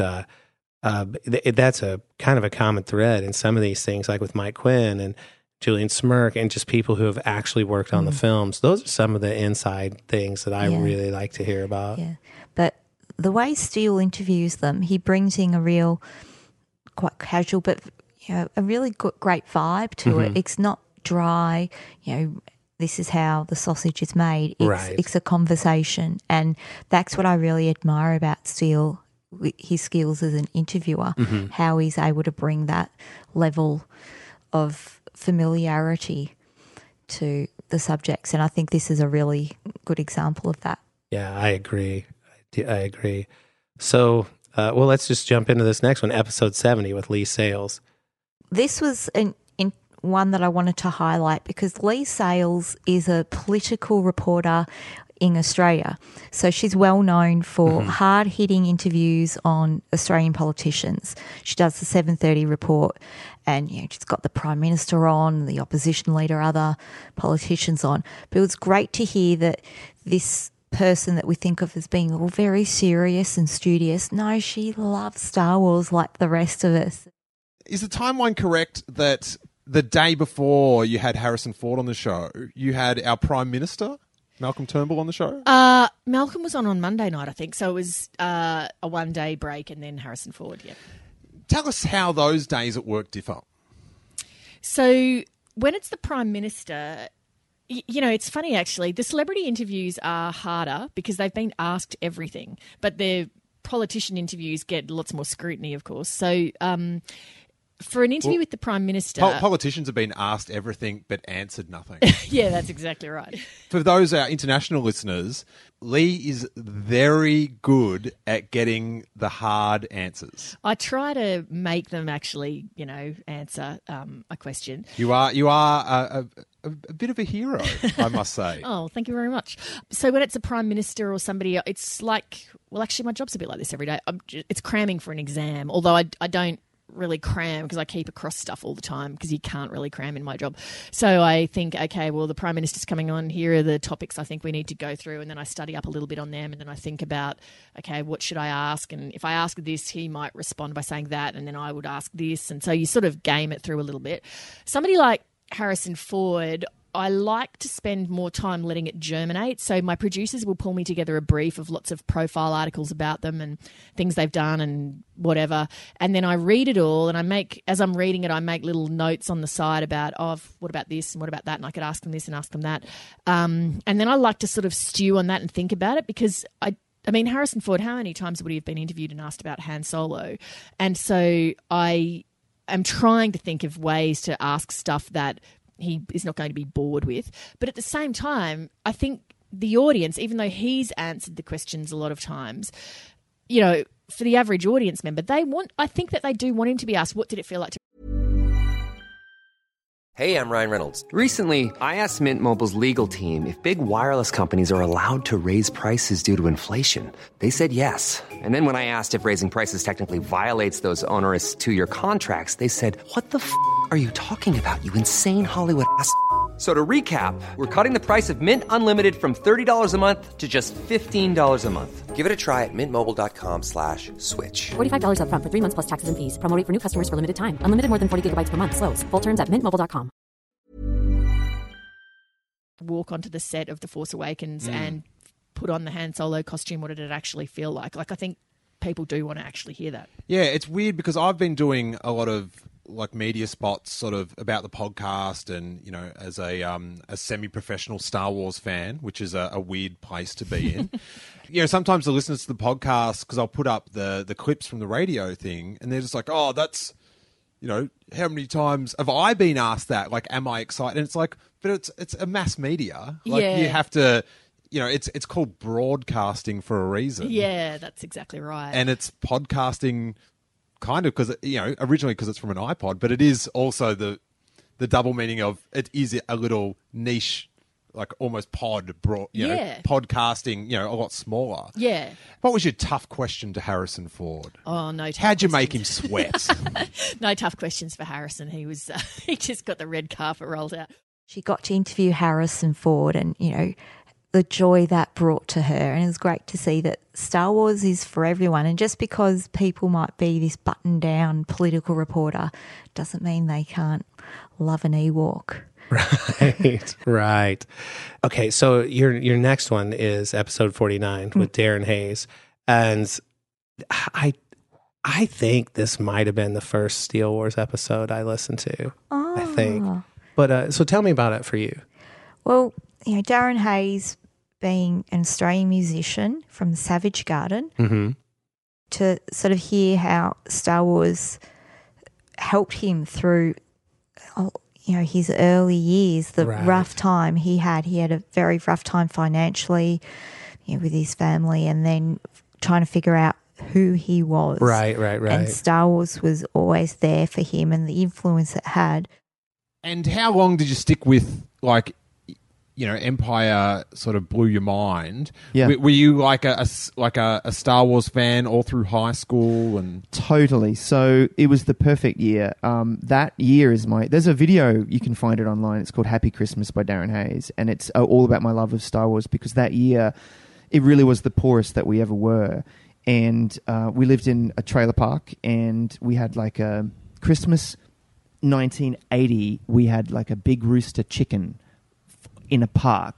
Speaker 3: that's a kind of a common thread in some of these things, like with Mike Quinn and Julian Smirk and just people who have actually worked on the films. Those are some of the inside things that I really like to hear about.
Speaker 4: Yeah, but the way Steele interviews them, he brings in a real, quite casual, but you know, a really great vibe to it. It's not dry, you know, this is how the sausage is made. It's a conversation, and that's what I really admire about Steele, his skills as an interviewer, how he's able to bring that level of familiarity to the subjects, and I think this is a really good example of that.
Speaker 3: Yeah, I agree. So, well, let's just jump into this next one, episode 70 with Lee Sales.
Speaker 4: This was one that I wanted to highlight because Lee Sales is a political reporter in Australia. So she's well known for hard-hitting interviews on Australian politicians. She does the 7:30 report, and you know, she's got the Prime Minister on, the opposition leader, other politicians on. But it was great to hear that this person that we think of as being all very serious and studious, no, she loves Star Wars like the rest of us.
Speaker 2: Is the timeline correct that the day before you had Harrison Ford on the show, you had our Prime Minister Malcolm Turnbull on the show?
Speaker 14: Malcolm was on Monday night, I think. So it was a one-day break and then Harrison Ford, yeah.
Speaker 2: Tell us how those days at work differ.
Speaker 14: So when it's the Prime Minister, it's funny actually. The celebrity interviews are harder because they've been asked everything, but their politician interviews get lots more scrutiny, of course. So for an interview with the Prime Minister...
Speaker 2: Politicians have been asked everything but answered nothing.
Speaker 14: Yeah, that's exactly right.
Speaker 2: For those international listeners, Lee is very good at getting the hard answers.
Speaker 14: I try to make them actually, answer a question.
Speaker 2: You are a bit of a hero, I must say.
Speaker 14: Oh, thank you very much. So when it's a Prime Minister or somebody, it's like, well, actually my job's a bit like this every day. It's cramming for an exam, although I don't really cram because I keep across stuff all the time because you can't really cram in my job. So I think, okay, well, the Prime Minister's coming on. Here are the topics I think we need to go through, and then I study up a little bit on them, and then I think about, okay, what should I ask? And if I ask this, he might respond by saying that, and then I would ask this. And so you sort of game it through a little bit. Somebody like Harrison Ford, I like to spend more time letting it germinate. So my producers will pull me together a brief of lots of profile articles about them and things they've done and whatever. And then I read it all, and as I'm reading it, I make little notes on the side about, what about this and what about that? And I could ask them this and ask them that. And then I like to sort of stew on that and think about it because I mean, Harrison Ford, how many times would he have been interviewed and asked about Han Solo? And so I am trying to think of ways to ask stuff that he is not going to be bored with. But at the same time, I think the audience, even though he's answered the questions a lot of times, for the average audience member, I think that they do want him to be asked, what did it feel like to...
Speaker 15: Hey, I'm Ryan Reynolds. Recently, I asked Mint Mobile's legal team if big wireless companies are allowed to raise prices due to inflation. They said yes. And then when I asked if raising prices technically violates those onerous 2-year contracts, they said, what the f*** are you talking about, you insane Hollywood ass f- So to recap, we're cutting the price of Mint Unlimited from $30 a month to just $15 a month. Give it a try at mintmobile.com/switch.
Speaker 16: $45 up front for 3 months plus taxes and fees. Promo rate for new customers for limited time. Unlimited more than 40 gigabytes per month. Slows full terms at mintmobile.com.
Speaker 14: Walk onto the set of The Force Awakens and put on the Han Solo costume. What did it actually feel like? Like, I think people do want to actually hear that.
Speaker 2: Yeah, it's weird because I've been doing a lot of media spots sort of about the podcast and, as a semi-professional Star Wars fan, which is a weird place to be in. Sometimes the listeners to the podcast, because I'll put up the clips from the radio thing and they're just like, oh, that's, how many times have I been asked that? Like, am I excited? And it's like, but it's a mass media. Like, you have to... it's called broadcasting for a reason.
Speaker 14: Yeah, that's exactly right.
Speaker 2: And it's podcasting kind of because, originally because it's from an iPod, but it is also the double meaning of it is a little niche, like almost podcasting, a lot smaller.
Speaker 14: Yeah.
Speaker 2: What was your tough question to Harrison Ford?
Speaker 14: Oh, no tough
Speaker 2: How'd you
Speaker 14: questions.
Speaker 2: make him sweat?
Speaker 14: No tough questions for Harrison. He was he just got the red carpet rolled out.
Speaker 4: She got to interview Harrison Ford and, the joy that brought to her. And it was great to see that Star Wars is for everyone. And just because people might be this buttoned-down political reporter doesn't mean they can't love an Ewok.
Speaker 3: Right. Okay, so your next one is episode 49 with Darren Hayes. And I think this might have been the first Steele Wars episode I listened to.
Speaker 4: Oh.
Speaker 3: I think. But so tell me about it for you.
Speaker 4: Well, Darren Hayes, being an Australian musician from the Savage Garden, to sort of hear how Star Wars helped him through, his early years, the rough time he had. He had a very rough time financially, with his family, and then trying to figure out who he was.
Speaker 3: Right.
Speaker 4: And Star Wars was always there for him and the influence it had.
Speaker 2: And how long did you stick with, Empire sort of blew your mind?
Speaker 17: Yeah.
Speaker 2: Were you like a Star Wars fan all through high school? And
Speaker 17: Totally. So it was the perfect year. That year is there's a video, you can find it online. It's called Happy Christmas by Darren Hayes. And it's all about my love of Star Wars because that year, it really was the poorest that we ever were. And we lived in a trailer park and we had like a Christmas 1980, we had like a big rooster chicken in a park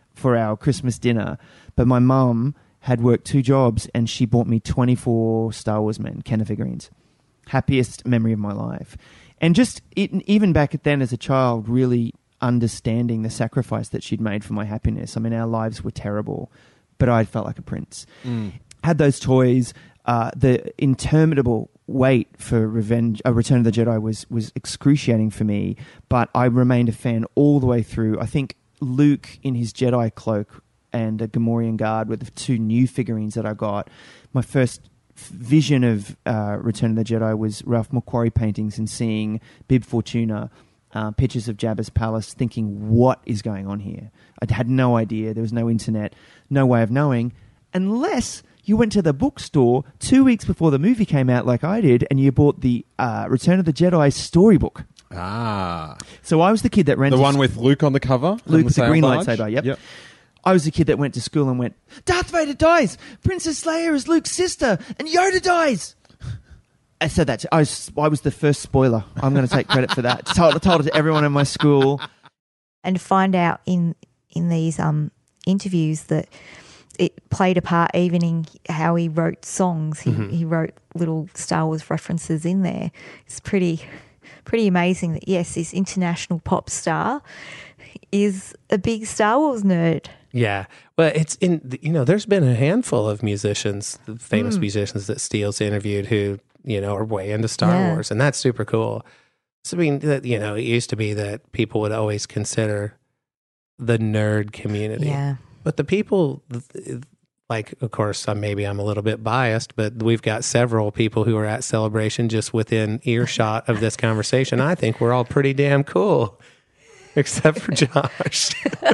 Speaker 17: for our Christmas dinner, but my mum had worked 2 jobs and she bought me 24 Star Wars men, Kenner figurines. Happiest memory of my life. And just even back then as a child, really understanding the sacrifice that she'd made for my happiness. I mean, our lives were terrible, but I felt like a prince. Had those toys. The interminable wait for Return of the Jedi was excruciating for me, but I remained a fan all the way through. I think Luke in his Jedi cloak and a Gamorrean guard were the 2 new figurines that I got. My first vision of Return of the Jedi was Ralph McQuarrie paintings and seeing Bib Fortuna, pictures of Jabba's palace, thinking, what is going on here? I had no idea. There was no internet, no way of knowing, unless you went to the bookstore 2 weeks before the movie came out like I did, and you bought the Return of the Jedi storybook. So I was the kid that ran
Speaker 2: the one with Luke on the cover?
Speaker 17: Luke with the green
Speaker 2: barge?
Speaker 17: lightsaber, yep. I was the kid that went to school and went, Darth Vader dies, Princess Leia is Luke's sister, and Yoda dies. I said that. I was the first spoiler. I'm going to take credit for that. I told it to everyone in my school.
Speaker 4: And find out in these interviews that it played a part even in how he wrote songs. He wrote little Star Wars references in there. It's pretty amazing that, yes, this international pop star is a big Star Wars nerd.
Speaker 3: Yeah. Well, it's there's been a handful of musicians, famous musicians that Steele's interviewed who, are way into Star Wars, and that's super cool. So, I mean, it used to be that people would always consider the nerd community.
Speaker 4: Yeah.
Speaker 3: But the people, like, of course, maybe I'm a little bit biased, but we've got several people who are at Celebration just within earshot of this conversation. I think we're all pretty damn cool, except for Josh.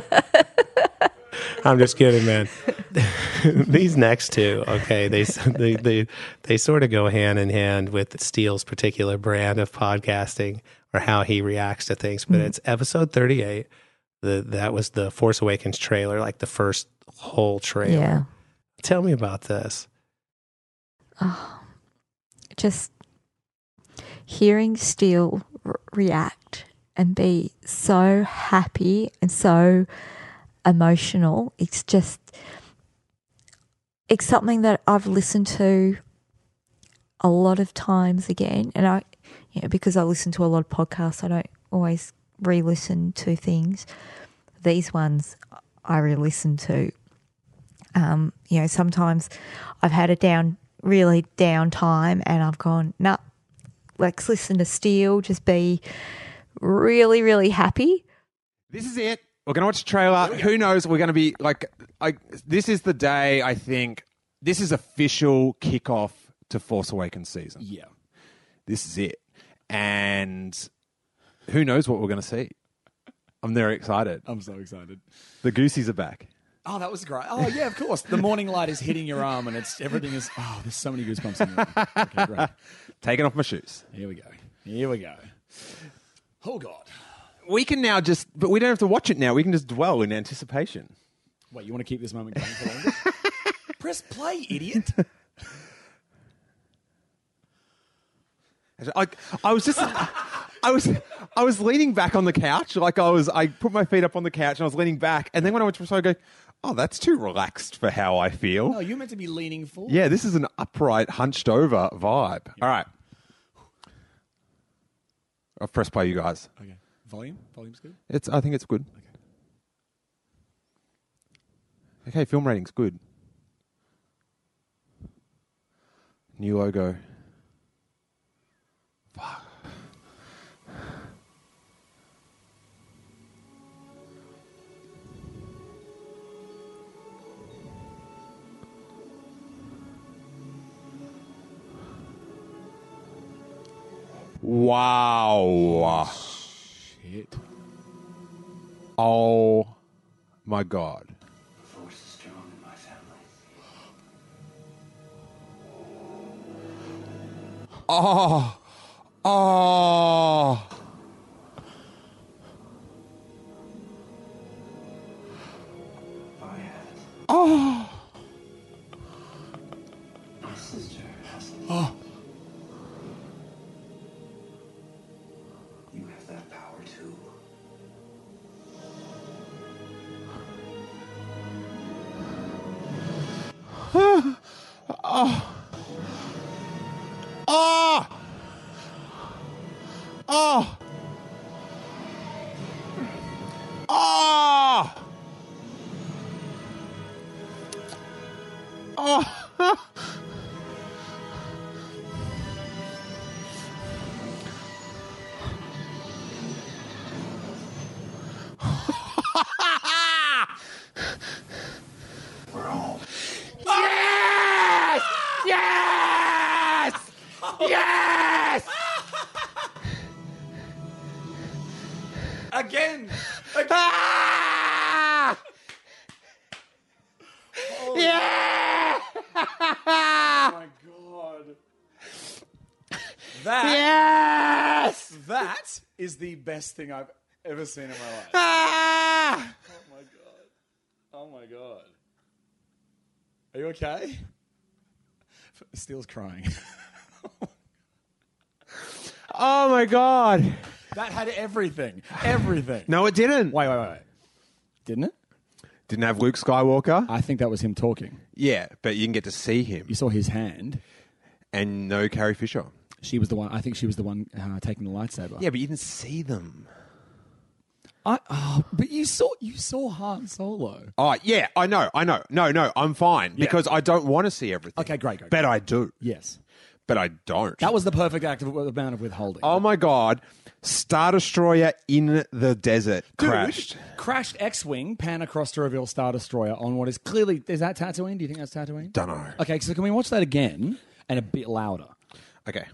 Speaker 3: I'm just kidding, man. These next 2, okay, they sort of go hand in hand with Steele's particular brand of podcasting or how he reacts to things. But it's episode 38. That was the Force Awakens trailer, like the first whole trailer.
Speaker 4: Yeah.
Speaker 3: Tell me about this.
Speaker 4: Just hearing Steele react and be so happy and so emotional. It's something that I've listened to a lot of times again. And because I listen to a lot of podcasts, I don't always re-listen to things. These ones I re-listen to. Sometimes I've had a really down time and I've gone, nah, let's listen to Steele, just be really, really happy.
Speaker 2: This is it. We're going to watch the trailer. Who knows? We're going to be this is the day, I think. This is official kickoff to Force Awakens season.
Speaker 18: Yeah.
Speaker 2: This is it. And who knows what we're going to see? I'm very excited.
Speaker 18: I'm so excited.
Speaker 2: The Goosies are back.
Speaker 18: Oh, that was great. Oh, yeah, of course. The morning light is hitting your arm and everything is, there's so many goosebumps in there. Okay, great.
Speaker 2: Taking off my shoes.
Speaker 18: Here we go. Oh, God.
Speaker 2: We can now but we don't have to watch it now. We can just dwell in anticipation.
Speaker 18: Wait, you want to keep this moment going for longer? Press play, idiot.
Speaker 2: I was leaning back on the couch. I put my feet up on the couch and I was leaning back. And then when I went to I go, oh, that's too relaxed for how I feel.
Speaker 18: No, you're meant to be leaning forward.
Speaker 2: Yeah, this is an upright, hunched over vibe. Yeah. All right. I'll press play, you guys.
Speaker 18: Okay. Volume's good?
Speaker 2: I think it's good. Okay, film rating's good. New logo. Fuck. Wow.
Speaker 18: Shit.
Speaker 2: Oh my God.
Speaker 19: The force is strong in my family.
Speaker 2: Oh. Oh. Oh.
Speaker 19: My sister has it.
Speaker 2: Oh.
Speaker 19: You have that power too.
Speaker 2: Oh. Oh. Oh. Oh. Oh.
Speaker 19: We're home.
Speaker 2: Yes! Yes! Yes!
Speaker 18: Again.
Speaker 2: Ah! Yeah!
Speaker 18: Oh my god. That is the best thing I've ever seen in my life.
Speaker 2: Ah!
Speaker 18: Oh my god. Oh my god. Are you okay? Steele's crying.
Speaker 2: Oh my god.
Speaker 18: That had everything. Everything.
Speaker 2: No, it didn't.
Speaker 18: Wait. Didn't it?
Speaker 2: Didn't have Luke Skywalker.
Speaker 18: I think that was him talking.
Speaker 2: Yeah, but you didn't get to see him.
Speaker 18: You saw his hand.
Speaker 2: And no Carrie Fisher.
Speaker 18: She was the one. I think she was the one taking the lightsaber.
Speaker 2: Yeah, but you didn't see them.
Speaker 18: But you saw Han Solo.
Speaker 2: Oh, yeah, I know. No, I'm fine because I don't want to see everything.
Speaker 18: Okay, great.
Speaker 2: But I do.
Speaker 18: Yes.
Speaker 2: But I don't.
Speaker 18: That was the perfect amount of withholding.
Speaker 2: Oh my god. Star Destroyer in the desert crashed.
Speaker 18: Crashed X-Wing, pan across to reveal Star Destroyer on what is clearly... Is that Tatooine? Do you think that's Tatooine?
Speaker 2: Don't know.
Speaker 18: Okay, so can we watch that again and a bit louder?
Speaker 2: Okay.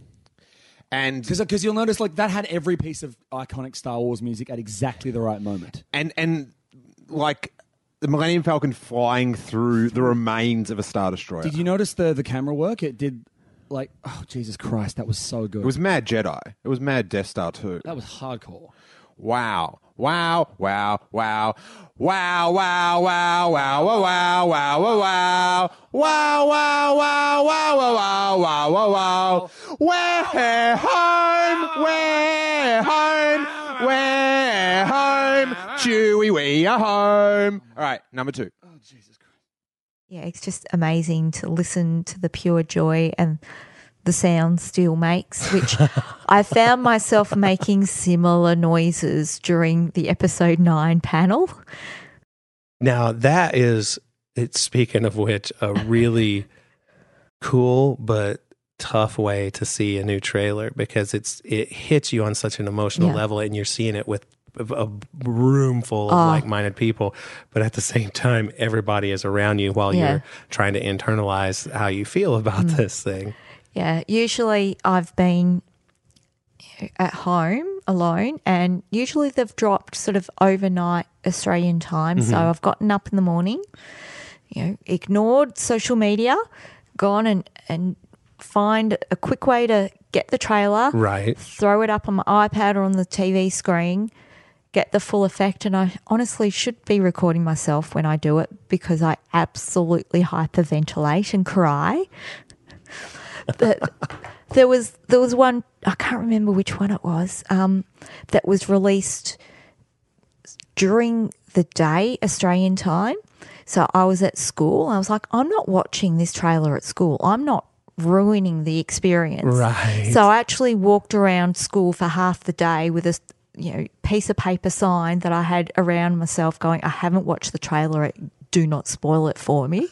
Speaker 2: And
Speaker 18: because you'll notice like that had every piece of iconic Star Wars music at exactly the right moment.
Speaker 2: And like the Millennium Falcon flying through the remains of a Star Destroyer.
Speaker 18: Did you notice the camera work? It did like, oh Jesus Christ, that was so good.
Speaker 2: It was Mad Jedi. It was Mad Death Star too.
Speaker 18: That was hardcore.
Speaker 2: Wow. Wow, wow, wow. Wow, wow, wow, wow, wow, wow, wow, wow. Wow, wow, wow, wow, wow, wow, wow, wow. We're home, we're home, we're home. Chewie, we are home. All right, number 2.
Speaker 18: Oh, Jesus Christ.
Speaker 4: Yeah, it's just amazing to listen to the pure joy and the sound Steele makes, which I found myself making similar noises during the episode 9 panel.
Speaker 3: Now that is, it's speaking of which, a really cool but tough way to see a new trailer because it hits you on such an emotional level and you're seeing it with a room full of like-minded people, but at the same time everybody is around you while you're trying to internalize how you feel about this thing.
Speaker 4: Yeah, usually I've been at home alone and usually they've dropped sort of overnight Australian time. So I've gotten up in the morning, ignored social media, gone and find a quick way to get the trailer,
Speaker 3: right?
Speaker 4: Throw it up on my iPad or on the TV screen, get the full effect. And I honestly should be recording myself when I do it because I absolutely hyperventilate and cry. There was one, I can't remember which one it was, that was released during the day Australian time. So I was at school. I was like, I'm not watching this trailer at school. I'm not ruining the experience.
Speaker 3: Right.
Speaker 4: So I actually walked around school for half the day with a piece of paper sign that I had around myself going, I haven't watched the trailer. Do not spoil it for me.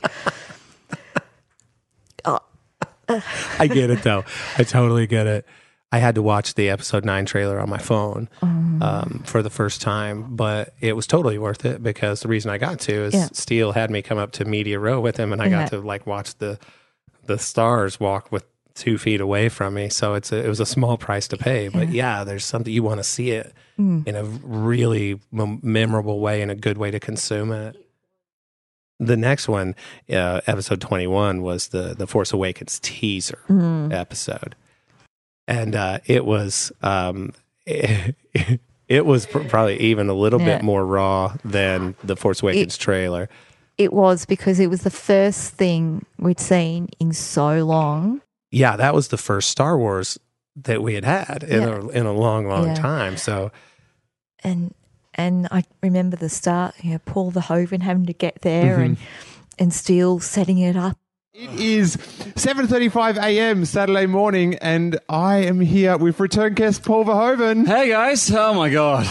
Speaker 3: I get it though. I totally get it. I had to watch the episode 9 trailer on my phone for the first time, but it was totally worth it because the reason I got to is Steele had me come up to Media Row with him and I got to like watch the stars walk with 2 feet away from me. So it was a small price to pay, but there's something you want to see it in a really memorable way and a good way to consume it. The next one, episode 21, was the Force Awakens teaser episode. And it was probably even a little bit more raw than the Force Awakens trailer.
Speaker 4: It was because it was the first thing we'd seen in so long.
Speaker 3: Yeah, that was the first Star Wars that we had in a long time. So,
Speaker 4: and I remember the start, Paul Verhoeven having to get there and Steele setting it up
Speaker 2: It is 7:35 a.m. Saturday morning, and I am here with return guest Paul Verhoeven.
Speaker 20: Hey guys! Oh my god!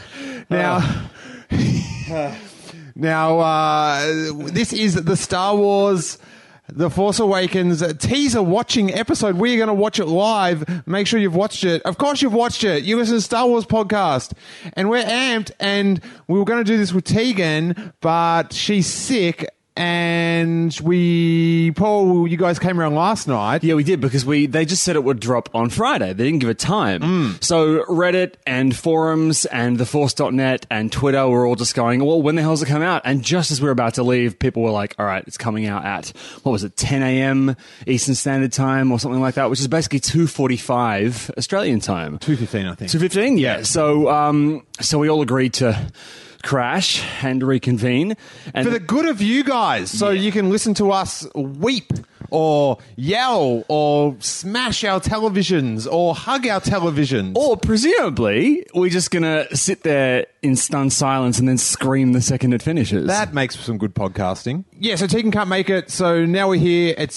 Speaker 2: This is the Star Wars The Force Awakens teaser watching episode. We're going to watch it live. Make sure you've watched it. Of course you've watched it. You listen to Star Wars podcast. And we're amped, and we were going to do this with Tegan, but she's sick. And Paul, you guys came around last night.
Speaker 20: Yeah, we did, because they just said it would drop on Friday. They didn't give a time. So Reddit and forums and theforce.net and Twitter were all just going, well, when the hell's it come out? And just as we were about to leave, people were like, all right, it's coming out at, 10 a.m. Eastern Standard Time or something like that, which is basically 2:45 Australian time.
Speaker 2: 2:15, I think.
Speaker 20: 2:15, yeah. So we all agreed to crash and reconvene, and
Speaker 2: for the good of you guys, so you can listen to us weep or yell or smash our televisions or hug our televisions,
Speaker 20: or presumably we're just gonna sit there in stunned silence and then scream the second it finishes.
Speaker 2: That makes for some good podcasting. Yeah, so Tegan can't make it, so now we're here at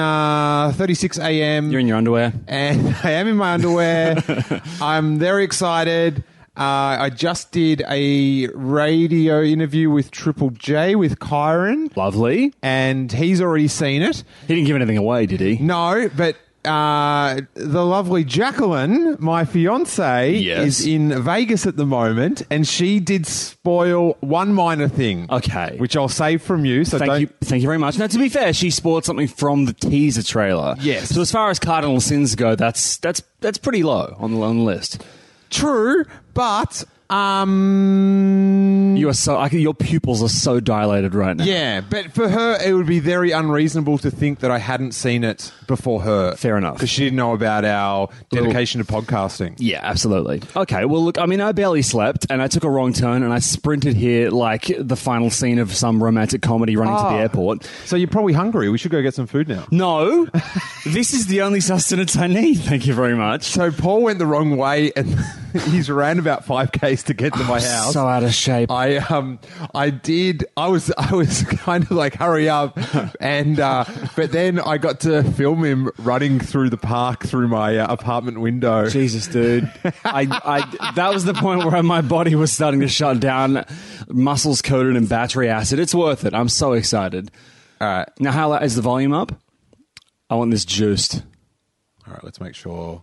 Speaker 2: 7:36 a.m.
Speaker 20: You're in your underwear.
Speaker 2: And I am in my underwear. I'm very excited. I just did a radio interview with Triple J with Kyron.
Speaker 20: Lovely.
Speaker 2: And he's already seen it.
Speaker 20: He didn't give anything away, did he?
Speaker 2: No, but the lovely Jacqueline, my fiance, is in Vegas at the moment, and she did spoil one minor thing.
Speaker 20: Okay.
Speaker 2: Which I'll save from you. So
Speaker 20: Thank you very much. Now, to be fair, she spoiled something from the teaser trailer.
Speaker 2: Yes.
Speaker 20: So as far as cardinal sins go, that's pretty low on the list.
Speaker 2: True, but
Speaker 20: you are so your pupils are so dilated right now.
Speaker 2: Yeah, but for her, it would be very unreasonable to think that I hadn't seen it before her.
Speaker 20: Fair enough,
Speaker 2: because she didn't know about our dedication to podcasting.
Speaker 20: Yeah, absolutely. Okay, well, look, I mean, I barely slept, and I took a wrong turn, and I sprinted here like the final scene of some romantic comedy running to the airport.
Speaker 2: So you're probably hungry. We should go get some food now.
Speaker 20: No, this is the only sustenance I need. Thank you very much.
Speaker 2: So Paul went the wrong way, and he's ran about 5Ks to get to my house.
Speaker 20: So out of shape.
Speaker 2: I was kind of like, hurry up, and but then I got to film him running through the park through my apartment window.
Speaker 20: Jesus, dude. That was the point where my body was starting to shut down, muscles coated in battery acid. It's worth it. I'm so excited.
Speaker 2: All right.
Speaker 20: Now, how loud is the volume up? I want this juiced.
Speaker 2: All right, let's make sure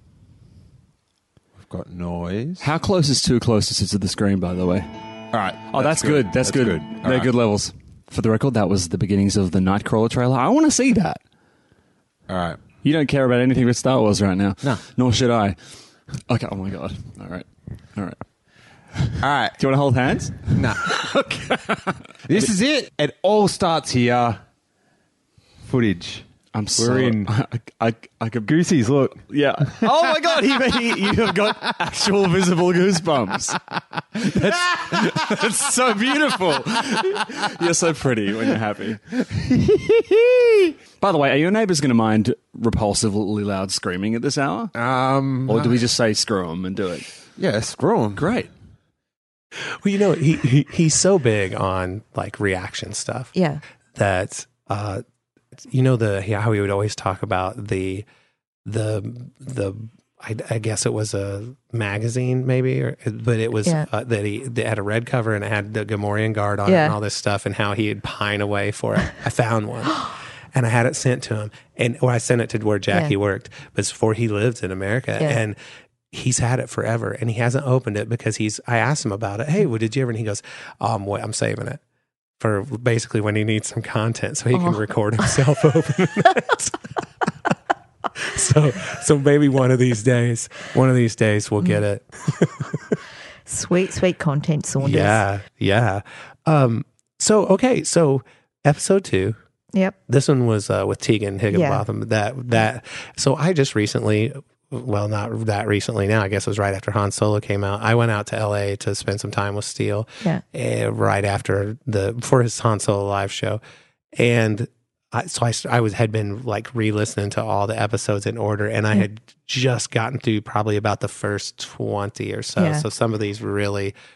Speaker 2: we've got noise.
Speaker 20: How close is too close to sit to the screen, by the way?
Speaker 2: All right.
Speaker 20: Oh, that's good. That's good. They're good levels. For the record, that was the beginnings of the Nightcrawler trailer. I want to see that.
Speaker 2: All right.
Speaker 20: You don't care about anything but Star Wars right now.
Speaker 2: No.
Speaker 20: Nor should I. Okay. Oh, my God. All right.
Speaker 2: All right.
Speaker 20: Do you want to hold hands?
Speaker 2: No.
Speaker 20: Okay.
Speaker 2: This is it. It all starts here. Footage. We're in.
Speaker 20: I could.
Speaker 2: Goosies, look.
Speaker 20: Yeah. Oh my God! You have got actual visible goosebumps. That's so beautiful. You're so pretty when you're happy. By the way, are your neighbours going to mind repulsively loud screaming at this hour? Or do we just say screw them and do it?
Speaker 2: Yeah, screw them.
Speaker 20: Great.
Speaker 3: Well, you know, he's so big on like reaction stuff.
Speaker 4: Yeah.
Speaker 3: That you know how he would always talk about the I guess it was a magazine maybe, but it was that had a red cover and it had the Gamorrean guard on it and all this stuff, and how he'd pine away for it. I found one. And I had it sent to him, or I sent it to where Jackie worked, but it's before he lived in America, and he's had it forever, and he hasn't opened it because I asked him about it. Hey, well, did you ever? And he goes, wait, I'm saving it for basically when he needs some content so he can record himself opening it. So maybe one of these days we'll get it.
Speaker 4: Sweet content, Saunders.
Speaker 3: Yeah. So episode 2.
Speaker 4: Yep.
Speaker 3: This one was with Tegan Higginbotham. So I just recently, well, not that recently now, I guess it was right after Han Solo came out. I went out to LA to spend some time with Steele right after for his Han Solo live show. And I had been like re-listening to all the episodes in order, and I had just gotten through probably about the first 20 or so. Yeah. So some of these really,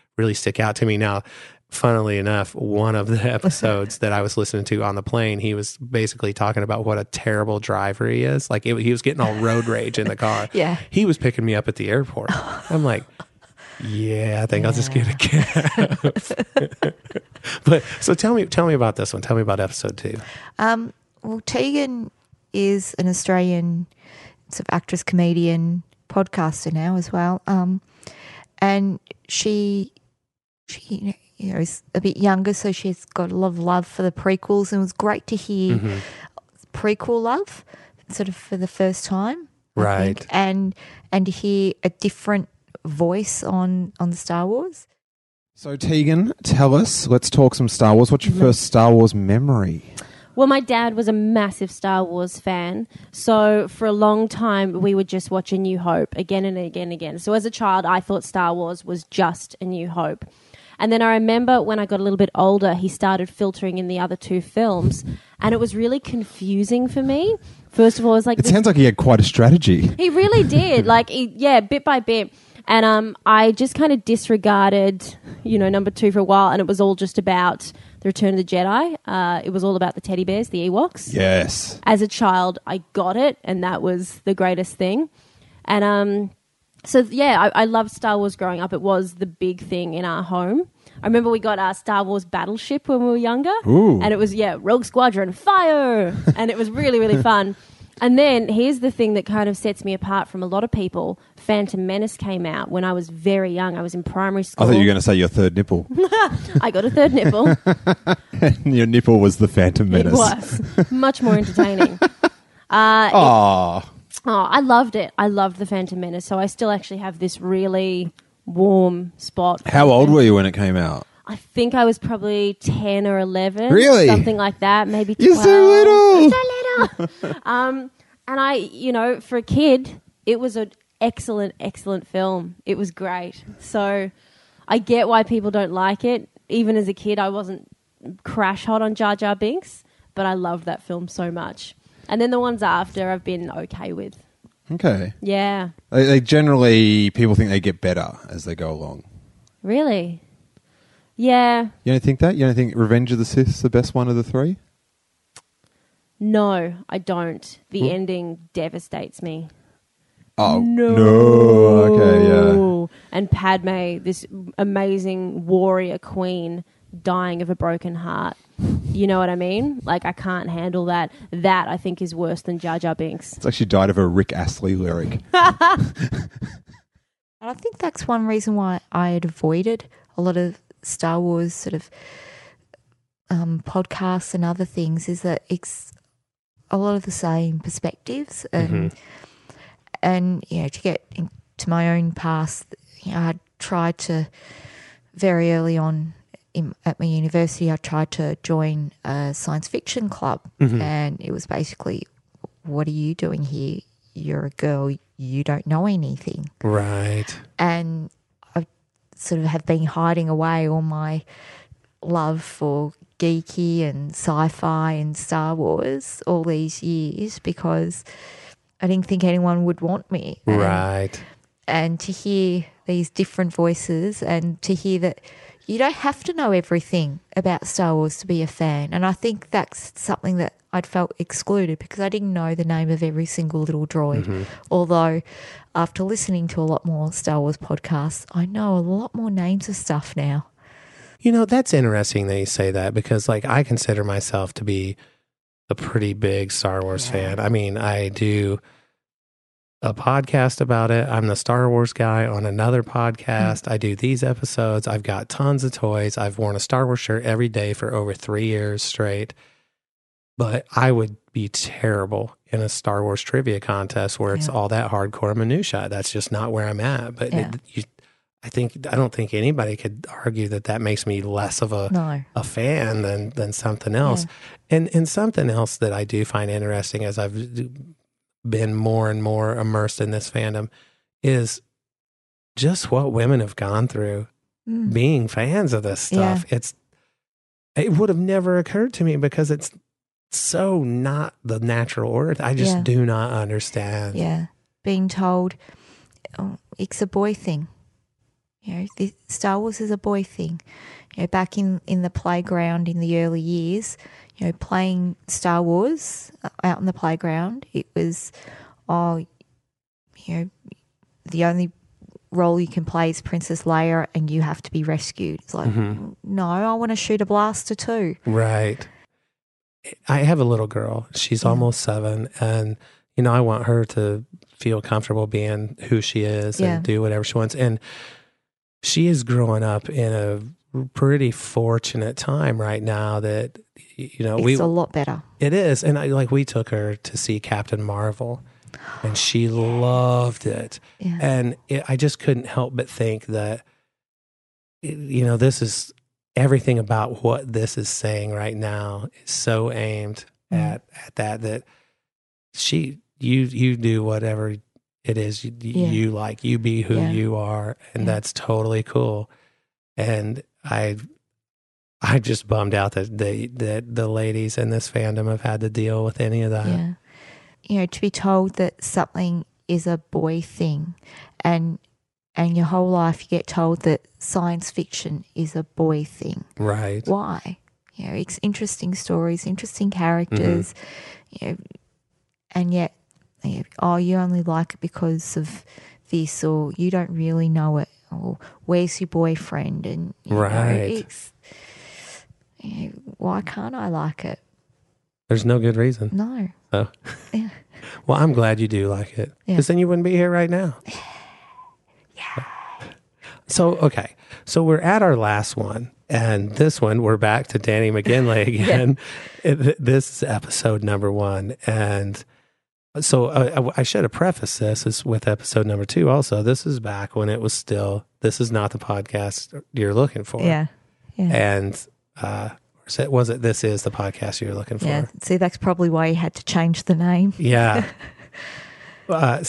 Speaker 3: really stick out to me. Now, funnily enough, one of the episodes that I was listening to on the plane, he was basically talking about what a terrible driver he is. Like he was getting all road rage in the car.
Speaker 4: Yeah.
Speaker 3: He was picking me up at the airport. I'm like, yeah, I think I'll just get a cab. But so tell me about this one. Tell me about episode 2.
Speaker 4: Well, Tegan is an Australian sort of actress, comedian, podcaster now as well. And she is a bit younger, so she's got a lot of love for the prequels, and it was great to hear prequel love sort of for the first time. I think, and to hear a different voice on the Star Wars.
Speaker 2: So Tegan, tell us, let's talk some Star Wars. What's your first Star Wars memory?
Speaker 21: Well, my dad was a massive Star Wars fan, so for a long time we would just watch A New Hope again and again and again. So as a child, I thought Star Wars was just A New Hope. And then I remember when I got a little bit older, he started filtering in the other 2 films, and it was really confusing for me. First of all, it was like...
Speaker 2: It sounds like he had quite a strategy.
Speaker 21: He really did, bit by bit. And I just kind of disregarded, number 2 for a while, and it was all just about The Return of the Jedi. It was all about the teddy bears, the Ewoks.
Speaker 2: Yes.
Speaker 21: As a child, I got it, and that was the greatest thing. And I loved Star Wars growing up. It was the big thing in our home. I remember we got our Star Wars Battleship when we were younger.
Speaker 2: Ooh.
Speaker 21: And it was, Rogue Squadron, fire! And it was really, really fun. And then here's the thing that kind of sets me apart from a lot of people. Phantom Menace came out when I was very young. I was in primary school.
Speaker 2: I thought you were going to say your third nipple.
Speaker 21: I got a third nipple.
Speaker 2: And your nipple was the Phantom Menace.
Speaker 21: It was. Much more entertaining. I loved it. I loved the Phantom Menace. So I still actually have this really warm spot.
Speaker 2: How old were you when it came out?
Speaker 21: I think I was probably 10 or 11.
Speaker 2: Really?
Speaker 21: Something like that. Maybe 12.
Speaker 2: You're so little.
Speaker 21: So little. And I, for a kid, it was an excellent, excellent film. It was great. So I get why people don't like it. Even as a kid, I wasn't crash hot on Jar Jar Binks, but I loved that film so much. And then the ones after I've been okay with.
Speaker 2: Okay.
Speaker 21: Yeah.
Speaker 2: They generally, people think they get better as they go along.
Speaker 21: Really? Yeah.
Speaker 2: You don't think that? You don't think Revenge of the Sith is the best one of the 3?
Speaker 21: No, I don't. The ending devastates me.
Speaker 2: Oh.
Speaker 21: No.
Speaker 2: Okay, yeah.
Speaker 21: And Padme, this amazing warrior queen, dying of a broken heart. You know what I mean? Like, I can't handle that. That, I think, is worse than Jar Jar Binks.
Speaker 2: It's actually died of a Rick Astley lyric.
Speaker 4: And I think that's one reason why I had avoided a lot of Star Wars sort of podcasts and other things, is that it's a lot of the same perspectives. And, to get into my own past, I tried to, very early on at my university, I tried to join a science fiction club. And it was basically, what are you doing here? You're a girl, you don't know anything.
Speaker 3: Right.
Speaker 4: And I sort of have been hiding away all my love for geeky and sci-fi and Star Wars all these years because I didn't think anyone would want me.
Speaker 3: Right.
Speaker 4: And to hear these different voices and to hear that you don't have to know everything about Star Wars to be a fan. And I think that's something that I'd felt excluded because I didn't know the name of every single little droid. Although after listening to a lot more Star Wars podcasts, I know a lot more names of stuff now.
Speaker 3: That's interesting that you say that because, I consider myself to be a pretty big Star Wars fan. I mean, I do a podcast about it. I'm the Star Wars guy on another podcast. I do these episodes. I've got tons of toys. I've worn a Star Wars shirt every day for over 3 years straight. But I would be terrible in a Star Wars trivia contest where it's all that hardcore minutia. That's just not where I'm at. But I don't think anybody could argue that makes me less of a fan than something else. And something else that I do find interesting as I've been more and more immersed in this fandom is just what women have gone through being fans of this stuff. It would have never occurred to me because it's so not the natural order. I just do not understand.
Speaker 4: Yeah. Being told, it's a boy thing. Star Wars is a boy thing. Back in the playground in the early years, playing Star Wars out in the playground, it was, the only role you can play is Princess Leia and you have to be rescued. It's like, no, I want to shoot a blaster too.
Speaker 3: Right. I have a little girl. She's almost 7, and I want her to feel comfortable being who she is and do whatever she wants. And she is growing up in a pretty fortunate time right now that
Speaker 4: it's a lot better.
Speaker 3: It is, and we took her to see Captain Marvel, and she loved it.
Speaker 4: Yeah.
Speaker 3: And I just couldn't help but think that this is everything about what this is saying right now is so aimed at that you do whatever it is you like, you be who you are, and that's totally cool. And I just bummed out that the ladies in this fandom have had to deal with any of that.
Speaker 4: Yeah. To be told that something is a boy thing, and your whole life you get told that science fiction is a boy thing.
Speaker 3: Right.
Speaker 4: Why? It's interesting stories, interesting characters, and yet, you only like it because of this, or you don't really know it, or where's your boyfriend? And why can't I like it?
Speaker 3: There's no good reason.
Speaker 4: No.
Speaker 3: So, well, I'm glad you do like it, because then you wouldn't be here right now. So, okay. So we're at our last one, and this one, we're back to Danny McGinley again. This is episode number 1, and so I should have prefaced this is with episode number 2 also. This is back when it was still, this is not the podcast you're looking for.
Speaker 4: Yeah.
Speaker 3: And was it this is the podcast you're looking for?
Speaker 4: Yeah. See, that's probably why you had to change the name.
Speaker 3: Yeah. But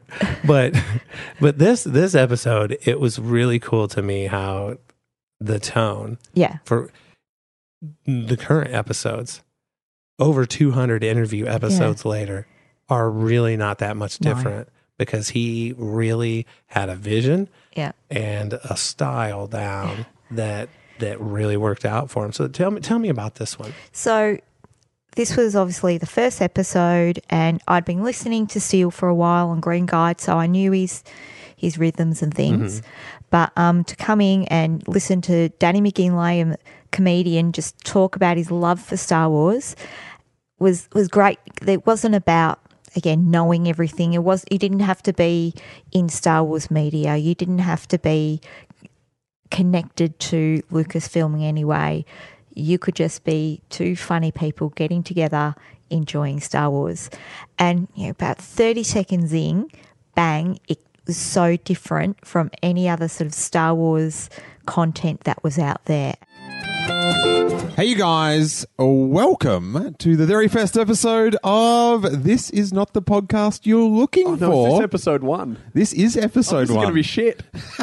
Speaker 3: this episode, it was really cool to me how the tone for the current episodes, over 200 interview episodes later, are really not that much different, because he really had a vision and a style down that really worked out for him. So tell me about this one.
Speaker 4: So this was obviously the first episode, and I'd been listening to Steele for a while on Green Guide, so I knew his rhythms and things. But to come in and listen to Danny McGinley, a comedian, just talk about his love for Star Wars was great. It wasn't about, again, knowing everything. You didn't have to be in Star Wars media. You didn't have to be connected to Lucasfilm in any way. You could just be two funny people getting together, enjoying Star Wars. And about 30 seconds in, bang, it was so different from any other sort of Star Wars content that was out there.
Speaker 2: Hey, you guys, welcome to the very first episode of This Is Not the Podcast You're Looking For.
Speaker 11: No, is this episode 1?
Speaker 2: This is episode 1.
Speaker 11: This is going to be shit.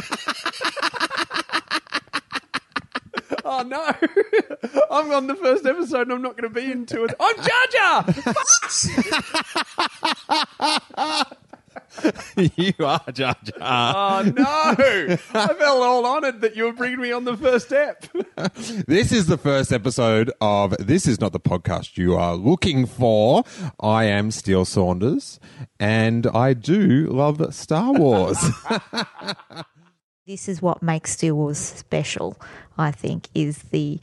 Speaker 11: Oh, no. I'm on the first episode and I'm not going to be into it. I'm Jar Jar!
Speaker 2: You are Jar Jar.
Speaker 11: Oh, no. I felt all honoured that you were bringing me on the first step.
Speaker 2: This is the first episode of This Is Not the Podcast You Are Looking For. I am Steele Saunders, and I do love Star Wars.
Speaker 4: This is what makes Star Wars special, I think, is the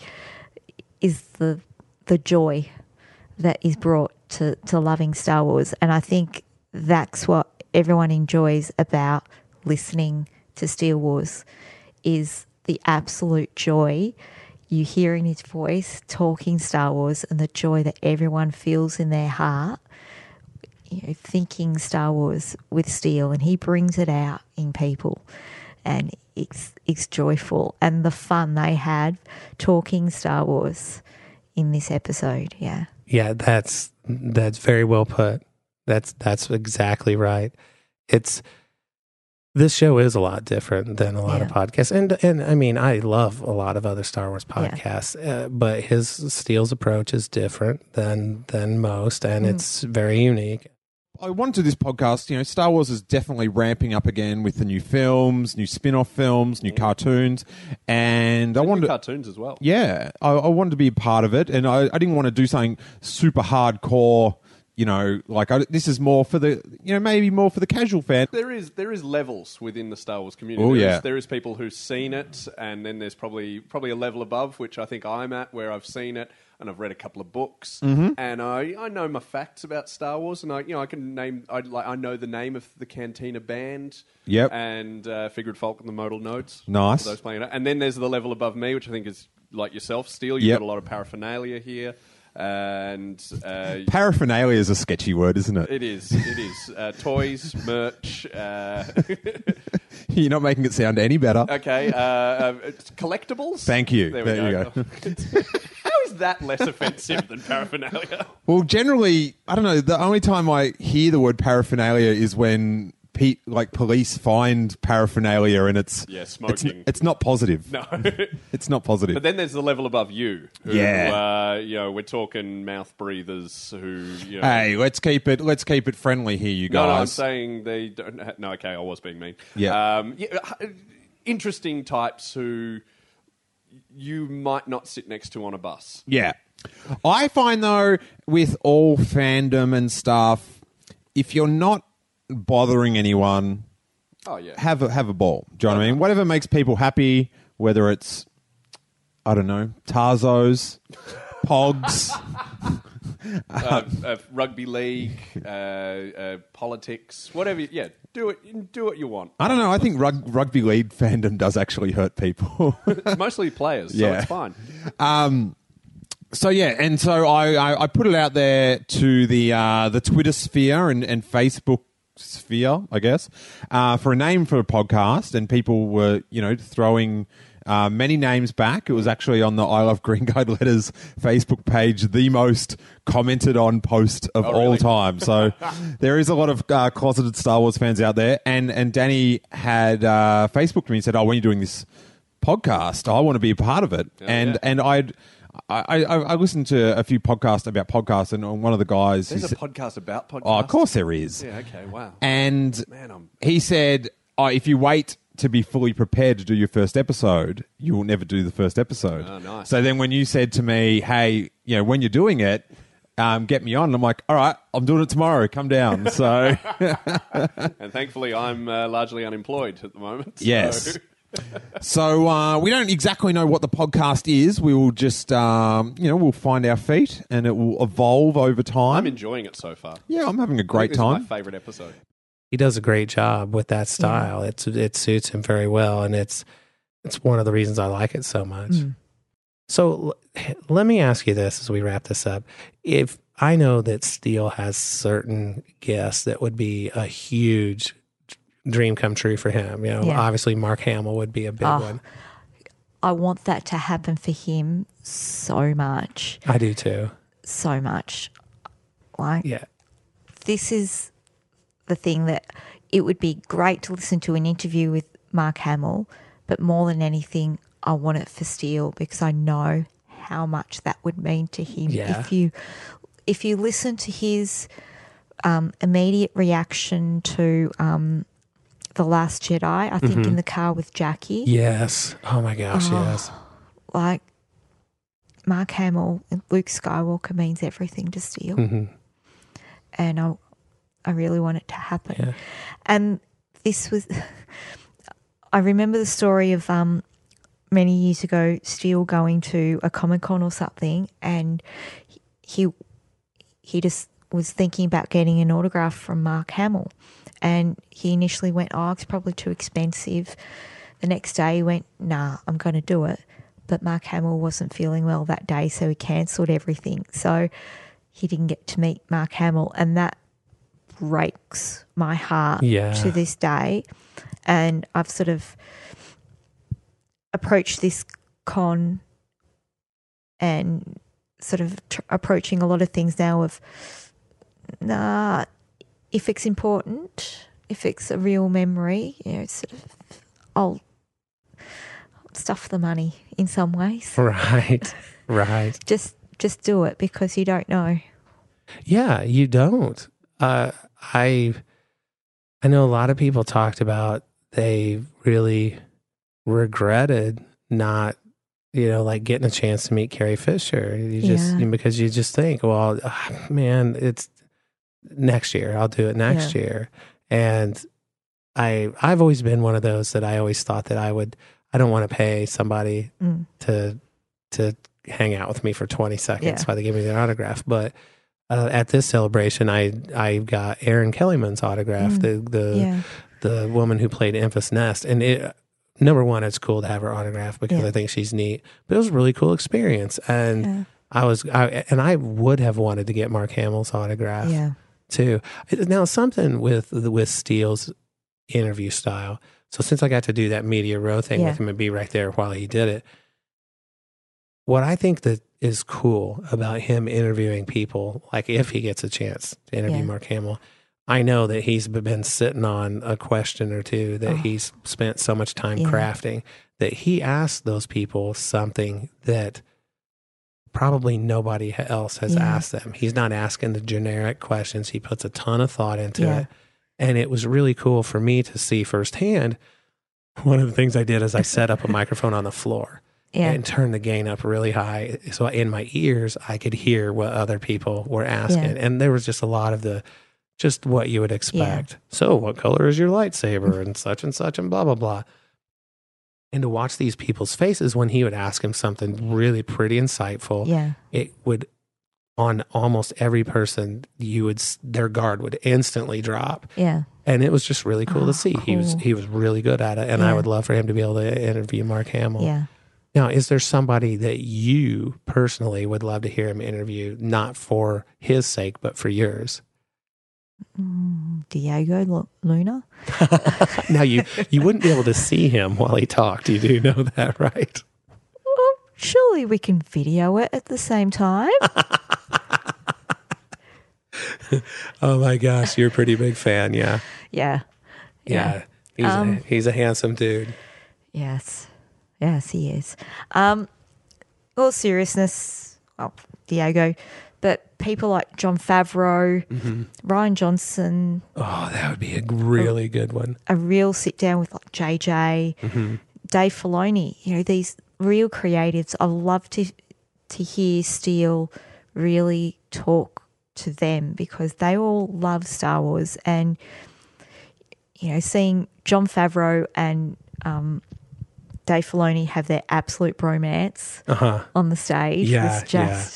Speaker 4: joy that is brought to loving Star Wars. And I think that's what everyone enjoys about listening to Star Wars, is the absolute joy you hear in his voice talking Star Wars, and the joy that everyone feels in their heart, thinking Star Wars with Steele, and he brings it out in people. And it's joyful, and the fun they had talking Star Wars in this episode. Yeah,
Speaker 3: that's very well put. That's exactly right. This show is a lot different than a lot of podcasts, and I mean, I love a lot of other Star Wars podcasts, but Steele's approach is different than most, and it's very unique.
Speaker 2: I wanted to do this podcast. You know, Star Wars is definitely ramping up again with the new films, new spin-off films, new cartoons, and I wanted
Speaker 11: new cartoons as well.
Speaker 2: Yeah, I wanted to be a part of it, and I didn't want to do something super hardcore. You know, like this is more for the, you know, maybe more for the casual fan.
Speaker 11: There is levels within the Star Wars community.
Speaker 2: Oh, yeah.
Speaker 11: There is people who've seen it, and then there's probably a level above, which I think I'm at, where I've seen it and I've read a couple of books, and I know my facts about Star Wars, and I can name I know the name of the Cantina Band, and Figured Folk and the Modal Nodes.
Speaker 2: Nice.
Speaker 11: For those playing it, and then there's the level above me, which I think is like yourself, Steele. You've got a lot of paraphernalia here. And
Speaker 2: paraphernalia is a sketchy word, isn't it?
Speaker 11: It is. Toys, merch.
Speaker 2: You're not making it sound any better.
Speaker 11: Okay, collectibles.
Speaker 2: Thank you.
Speaker 11: There we go. How is that less offensive than paraphernalia?
Speaker 2: Well, generally, I don't know. The only time I hear the word paraphernalia is when police find paraphernalia, and it's
Speaker 11: smoking.
Speaker 2: It's not positive.
Speaker 11: No,
Speaker 2: it's not positive.
Speaker 11: But then there's the level above you. Who,
Speaker 2: yeah,
Speaker 11: we're talking mouth breathers. Who,
Speaker 2: hey, let's keep it friendly here, you guys.
Speaker 11: No, I'm saying they don't. No, okay, I was being mean.
Speaker 2: Yeah,
Speaker 11: interesting types who you might not sit next to on a bus.
Speaker 2: Yeah, I find though with all fandom and stuff, if you're not bothering anyone, have a ball. Do you know what I mean? Whatever makes people happy, whether it's, I don't know, Tarzos, Pogs,
Speaker 11: rugby league, politics, whatever. Yeah, do what you want.
Speaker 2: I don't know. I think rugby league fandom does actually hurt people.
Speaker 11: It's mostly players, so it's fine.
Speaker 2: So yeah, and so I put it out there to the Twitter sphere and Facebook sphere, I guess, for a name for a podcast, and people were, throwing many names back. It was actually on the I Love Green Guide Letters Facebook page, the most commented on post of all time. So there is a lot of closeted Star Wars fans out there, and Danny had Facebooked me and said, "Oh, when you're doing this podcast, I want to be a part of it," and I listened to a few podcasts about podcasts, and one of the guys...
Speaker 11: There's a podcast about podcasts?
Speaker 2: Oh, of course there is.
Speaker 11: Yeah, okay, wow.
Speaker 2: And he said, if you wait to be fully prepared to do your first episode, you will never do the first episode.
Speaker 11: Oh, nice.
Speaker 2: So then when you said to me, hey, when you're doing it, get me on, and I'm like, all right, I'm doing it tomorrow. Come down. So,
Speaker 11: and thankfully I'm largely unemployed at the moment.
Speaker 2: Yes. So we don't exactly know what the podcast is. We will just, we'll find our feet, and it will evolve over time.
Speaker 11: I'm enjoying it so far.
Speaker 2: Yeah, I'm having a great time.
Speaker 11: This is my favourite episode.
Speaker 13: He does a great job with that style. Yeah. It suits him very well, and it's one of the reasons I like it so much. Mm. So let me ask you this as we wrap this up. If I know that Steele has certain guests that would be a huge dream come true for him. Obviously Mark Hamill would be a big one.
Speaker 4: I want that to happen for him so much.
Speaker 13: I do too.
Speaker 4: So much. This is the thing that it would be great to listen to an interview with Mark Hamill, but more than anything, I want it for Steele, because I know how much that would mean to him.
Speaker 13: Yeah.
Speaker 4: If you listen to his immediate reaction to The Last Jedi, I think in the car with Jackie.
Speaker 13: Yes. Oh my gosh, yes.
Speaker 4: Like Mark Hamill and Luke Skywalker means everything to Steele.
Speaker 13: Mm-hmm.
Speaker 4: And I really want it to happen.
Speaker 13: Yeah.
Speaker 4: And this was, I remember the story of many years ago, Steele going to a Comic-Con or something, and he just was thinking about getting an autograph from Mark Hamill. And he initially went, it's probably too expensive. The next day he went, nah, I'm going to do it. But Mark Hamill wasn't feeling well that day, so he cancelled everything. So he didn't get to meet Mark Hamill, and that breaks my heart to this day. And I've sort of approached this con and sort of approaching a lot of things now of, if it's important, if it's a real memory, I'll stuff the money in some ways.
Speaker 13: Right.
Speaker 4: Just do it, because you don't know.
Speaker 13: Yeah, you don't.
Speaker 3: I know a lot of people talked about they really regretted not, like getting a chance to meet Carrie Fisher. Because you just think, well, man, it's next year. I'll do it next year. And I've always been one of those that I always thought that I don't want to pay somebody to hang out with me for 20 seconds while they give me their autograph. But at this celebration, I got Erin Kellyman's autograph, the woman who played Enfys Nest. And number one, it's cool to have her autograph because I think she's neat. But it was a really cool experience. And I would have wanted to get Mark Hamill's autograph too. Now, something with Steele's interview style. So since I got to do that media row thing with him and be right there while he did it, what I think that is cool about him interviewing people, like if he gets a chance to interview Mark Hamill, I know that he's been sitting on a question or two that he's spent so much time crafting, that he asked those people something that probably nobody else has asked them. He's not asking the generic questions. He puts a ton of thought into it. And it was really cool for me to see firsthand. One of the things I did is I set up a microphone on the floor and turned the gain up really high. So in my ears, I could hear what other people were asking. And there was just a lot of just what you would expect. So what color is your lightsaber and such and blah, blah, blah. And to watch these people's faces when he would ask him something really pretty insightful, it would, on almost every person, their guard would instantly drop. Yeah. And it was just really cool to see. Cool. He was really good at it. And I would love for him to be able to interview Mark Hamill. Yeah. Now, is there somebody that you personally would love to hear him interview, not for his sake, but for yours?
Speaker 4: Diego Luna.
Speaker 3: Now, you wouldn't be able to see him while he talked. You do know that, right?
Speaker 4: Well, surely we can video it at the same time.
Speaker 3: Oh my gosh, you're a pretty big fan, yeah.
Speaker 4: Yeah.
Speaker 3: He's a handsome dude.
Speaker 4: Yes, he is. All seriousness, Diego, but people like Jon Favreau, Rian Johnson.
Speaker 3: Oh, that would be a really good one.
Speaker 4: A real sit down with like JJ, Dave Filoni. These real creatives. I love to hear Steele really talk to them because they all love Star Wars, and seeing Jon Favreau and Dave Filoni have their absolute bromance on the stage was just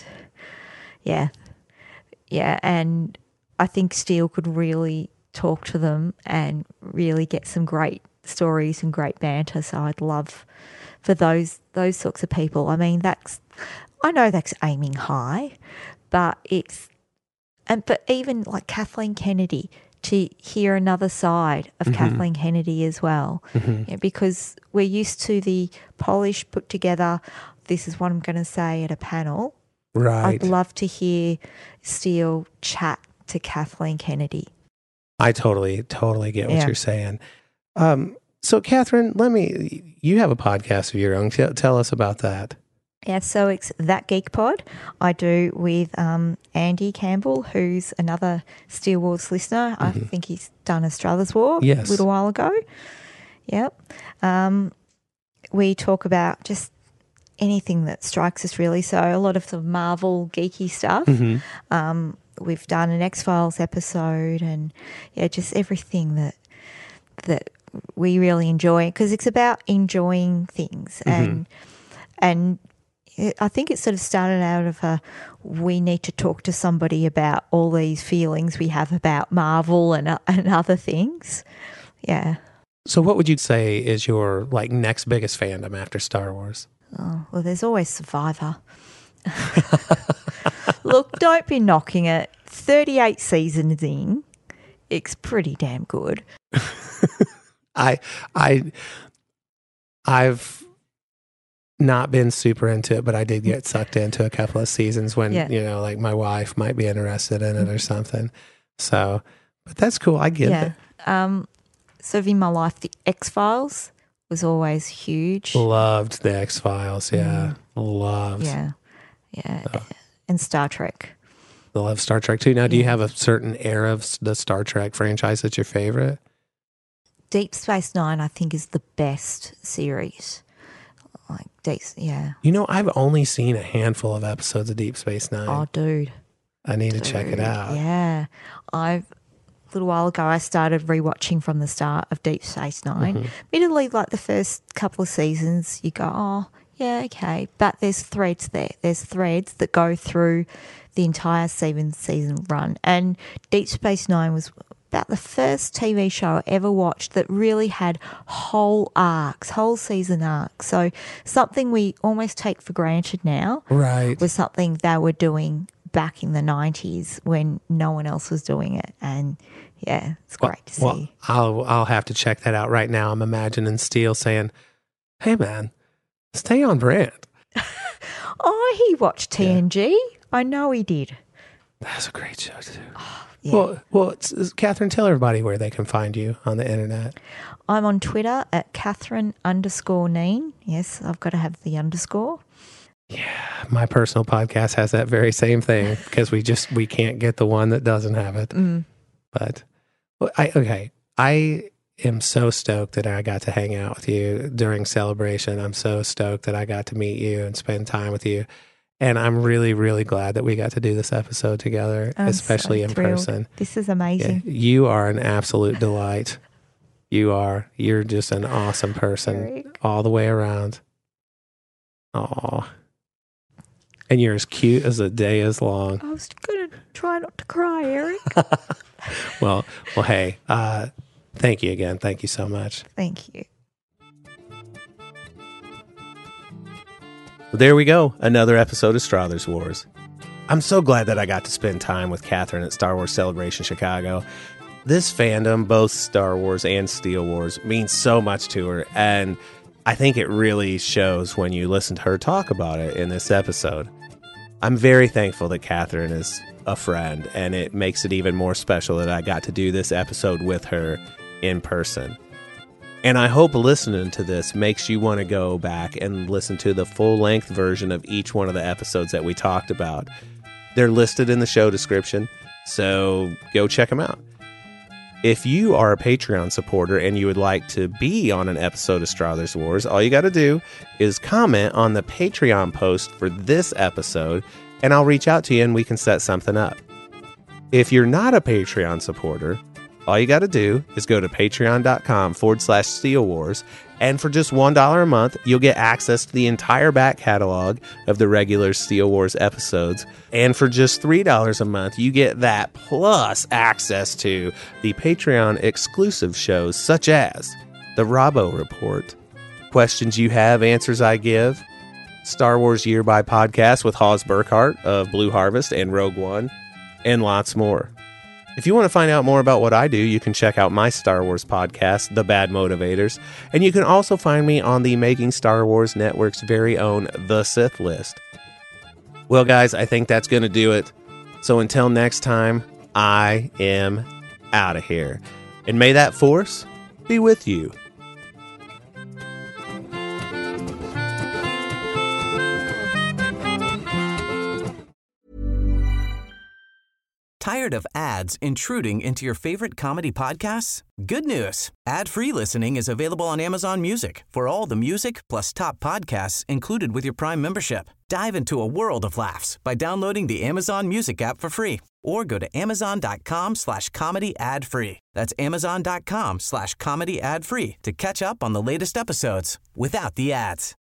Speaker 4: and I think Steele could really talk to them and really get some great stories and great banter. So I'd love for those sorts of people. I mean, I know that's aiming high, but but even like Kathleen Kennedy, to hear another side of Kathleen Kennedy as well, because we're used to the polished, put together, this is what I'm going to say at a panel.
Speaker 3: Right.
Speaker 4: I'd love to hear Steele chat to Kathleen Kennedy.
Speaker 3: I totally get what you're saying. So Catherine, you have a podcast of your own. Tell us about that.
Speaker 4: Yeah, so it's That Geek Pod. I do with Andy Campbell, who's another Steele Wars listener. I think he's done a Struthers War a little while ago. Yep. We talk about just anything that strikes us, really. So a lot of the Marvel geeky stuff. We've done an X-Files episode and, just everything that we really enjoy, because it's about enjoying things. And I think it sort of started out of we need to talk to somebody about all these feelings we have about Marvel and other things. Yeah.
Speaker 3: So what would you say is your next biggest fandom after Star Wars?
Speaker 4: Oh, well, there's always Survivor. Look, don't be knocking it. 38 seasons in, it's pretty damn good.
Speaker 3: I've not been super into it, but I did get sucked into a couple of seasons when, my wife might be interested in it or something. So, but that's cool. I get it.
Speaker 4: Sort of in my life, the X-Files was always huge.
Speaker 3: Loved the X-Files, yeah. Loved.
Speaker 4: Yeah. And Star Trek.
Speaker 3: love Star Trek too. Now, do you have a certain era of the Star Trek franchise that's your favorite?
Speaker 4: Deep Space Nine, I think, is the best series.
Speaker 3: You know, I've only seen a handful of episodes of Deep Space Nine.
Speaker 4: Oh, dude.
Speaker 3: I need to check it out.
Speaker 4: Yeah. A little while ago, I started rewatching from the start of Deep Space Nine.
Speaker 3: Mhm.
Speaker 4: Admittedly, like the first couple of seasons, you go, oh, yeah, okay. But there's threads there. There's threads that go through the entire season run. And Deep Space Nine was about the first TV show I ever watched that really had whole season arcs. So something we almost take for granted now
Speaker 3: Right.
Speaker 4: was something they were doing back in the 90s when no one else was doing it. And yeah, it's great to see.
Speaker 3: Well, I'll have to check that out right now. I'm imagining Steele saying, "Hey, man, stay on brand."
Speaker 4: Oh, he watched TNG. I know he did.
Speaker 3: That's a great show too.
Speaker 4: Yeah.
Speaker 3: Well, Catherine, tell everybody where they can find you on the internet.
Speaker 4: I'm on Twitter at Catherine_Neen. Yes, I've got to have the underscore.
Speaker 3: My personal podcast has that very same thing because we can't get the one that doesn't have it. But I am so stoked that I got to hang out with you during Celebration. I'm so stoked that I got to meet you and spend time with you. And I'm really, really glad that we got to do this episode together, especially in person.
Speaker 4: This is amazing.
Speaker 3: Yeah, you are an absolute delight. You're just an awesome person all the way around. Aw. And you're as cute as the day is long.
Speaker 4: I was going to try not to cry, Eric.
Speaker 3: Well, hey, thank you again. Thank you so much.
Speaker 4: Thank you.
Speaker 3: There we go. Another episode of Strawther's Wars. I'm so glad that I got to spend time with Catherine at Star Wars Celebration Chicago. This fandom, both Star Wars and Steele Wars, means so much to her, and I think it really shows when you listen to her talk about it in this episode. I'm very thankful that Catherine is a friend, and it makes it even more special that I got to do this episode with her in person. And I hope listening to this makes you want to go back and listen to the full-length version of each one of the episodes that we talked about. They're listed in the show description, so go check them out. If you are a Patreon supporter and you would like to be on an episode of Strawther's Wars, all you got to do is comment on the Patreon post for this episode, and I'll reach out to you and we can set something up. If you're not a Patreon supporter, all you got to do is go to patreon.com/Steele Wars, and for just $1 a month, you'll get access to the entire back catalog of the regular Steele Wars episodes. And for just $3 a month, you get that plus access to the Patreon exclusive shows such as the Robbo Report, Questions You Have, Answers I Give, Star Wars Year by Podcast with Hawes Burkhart of Blue Harvest and Rogue One, and lots more. If you want to find out more about what I do, you can check out my Star Wars podcast, The Bad Motivators, and you can also find me on the Making Star Wars Network's very own The Sith List. Well, guys, I think that's going to do it. So until next time, I am out of here. And may that Force be with you.
Speaker 1: Tired of ads intruding into your favorite comedy podcasts? Good news. Ad-free listening is available on Amazon Music for all the music plus top podcasts included with your Prime membership. Dive into a world of laughs by downloading the Amazon Music app for free or go to amazon.com/comedy ad-free. That's amazon.com/comedy ad-free to catch up on the latest episodes without the ads.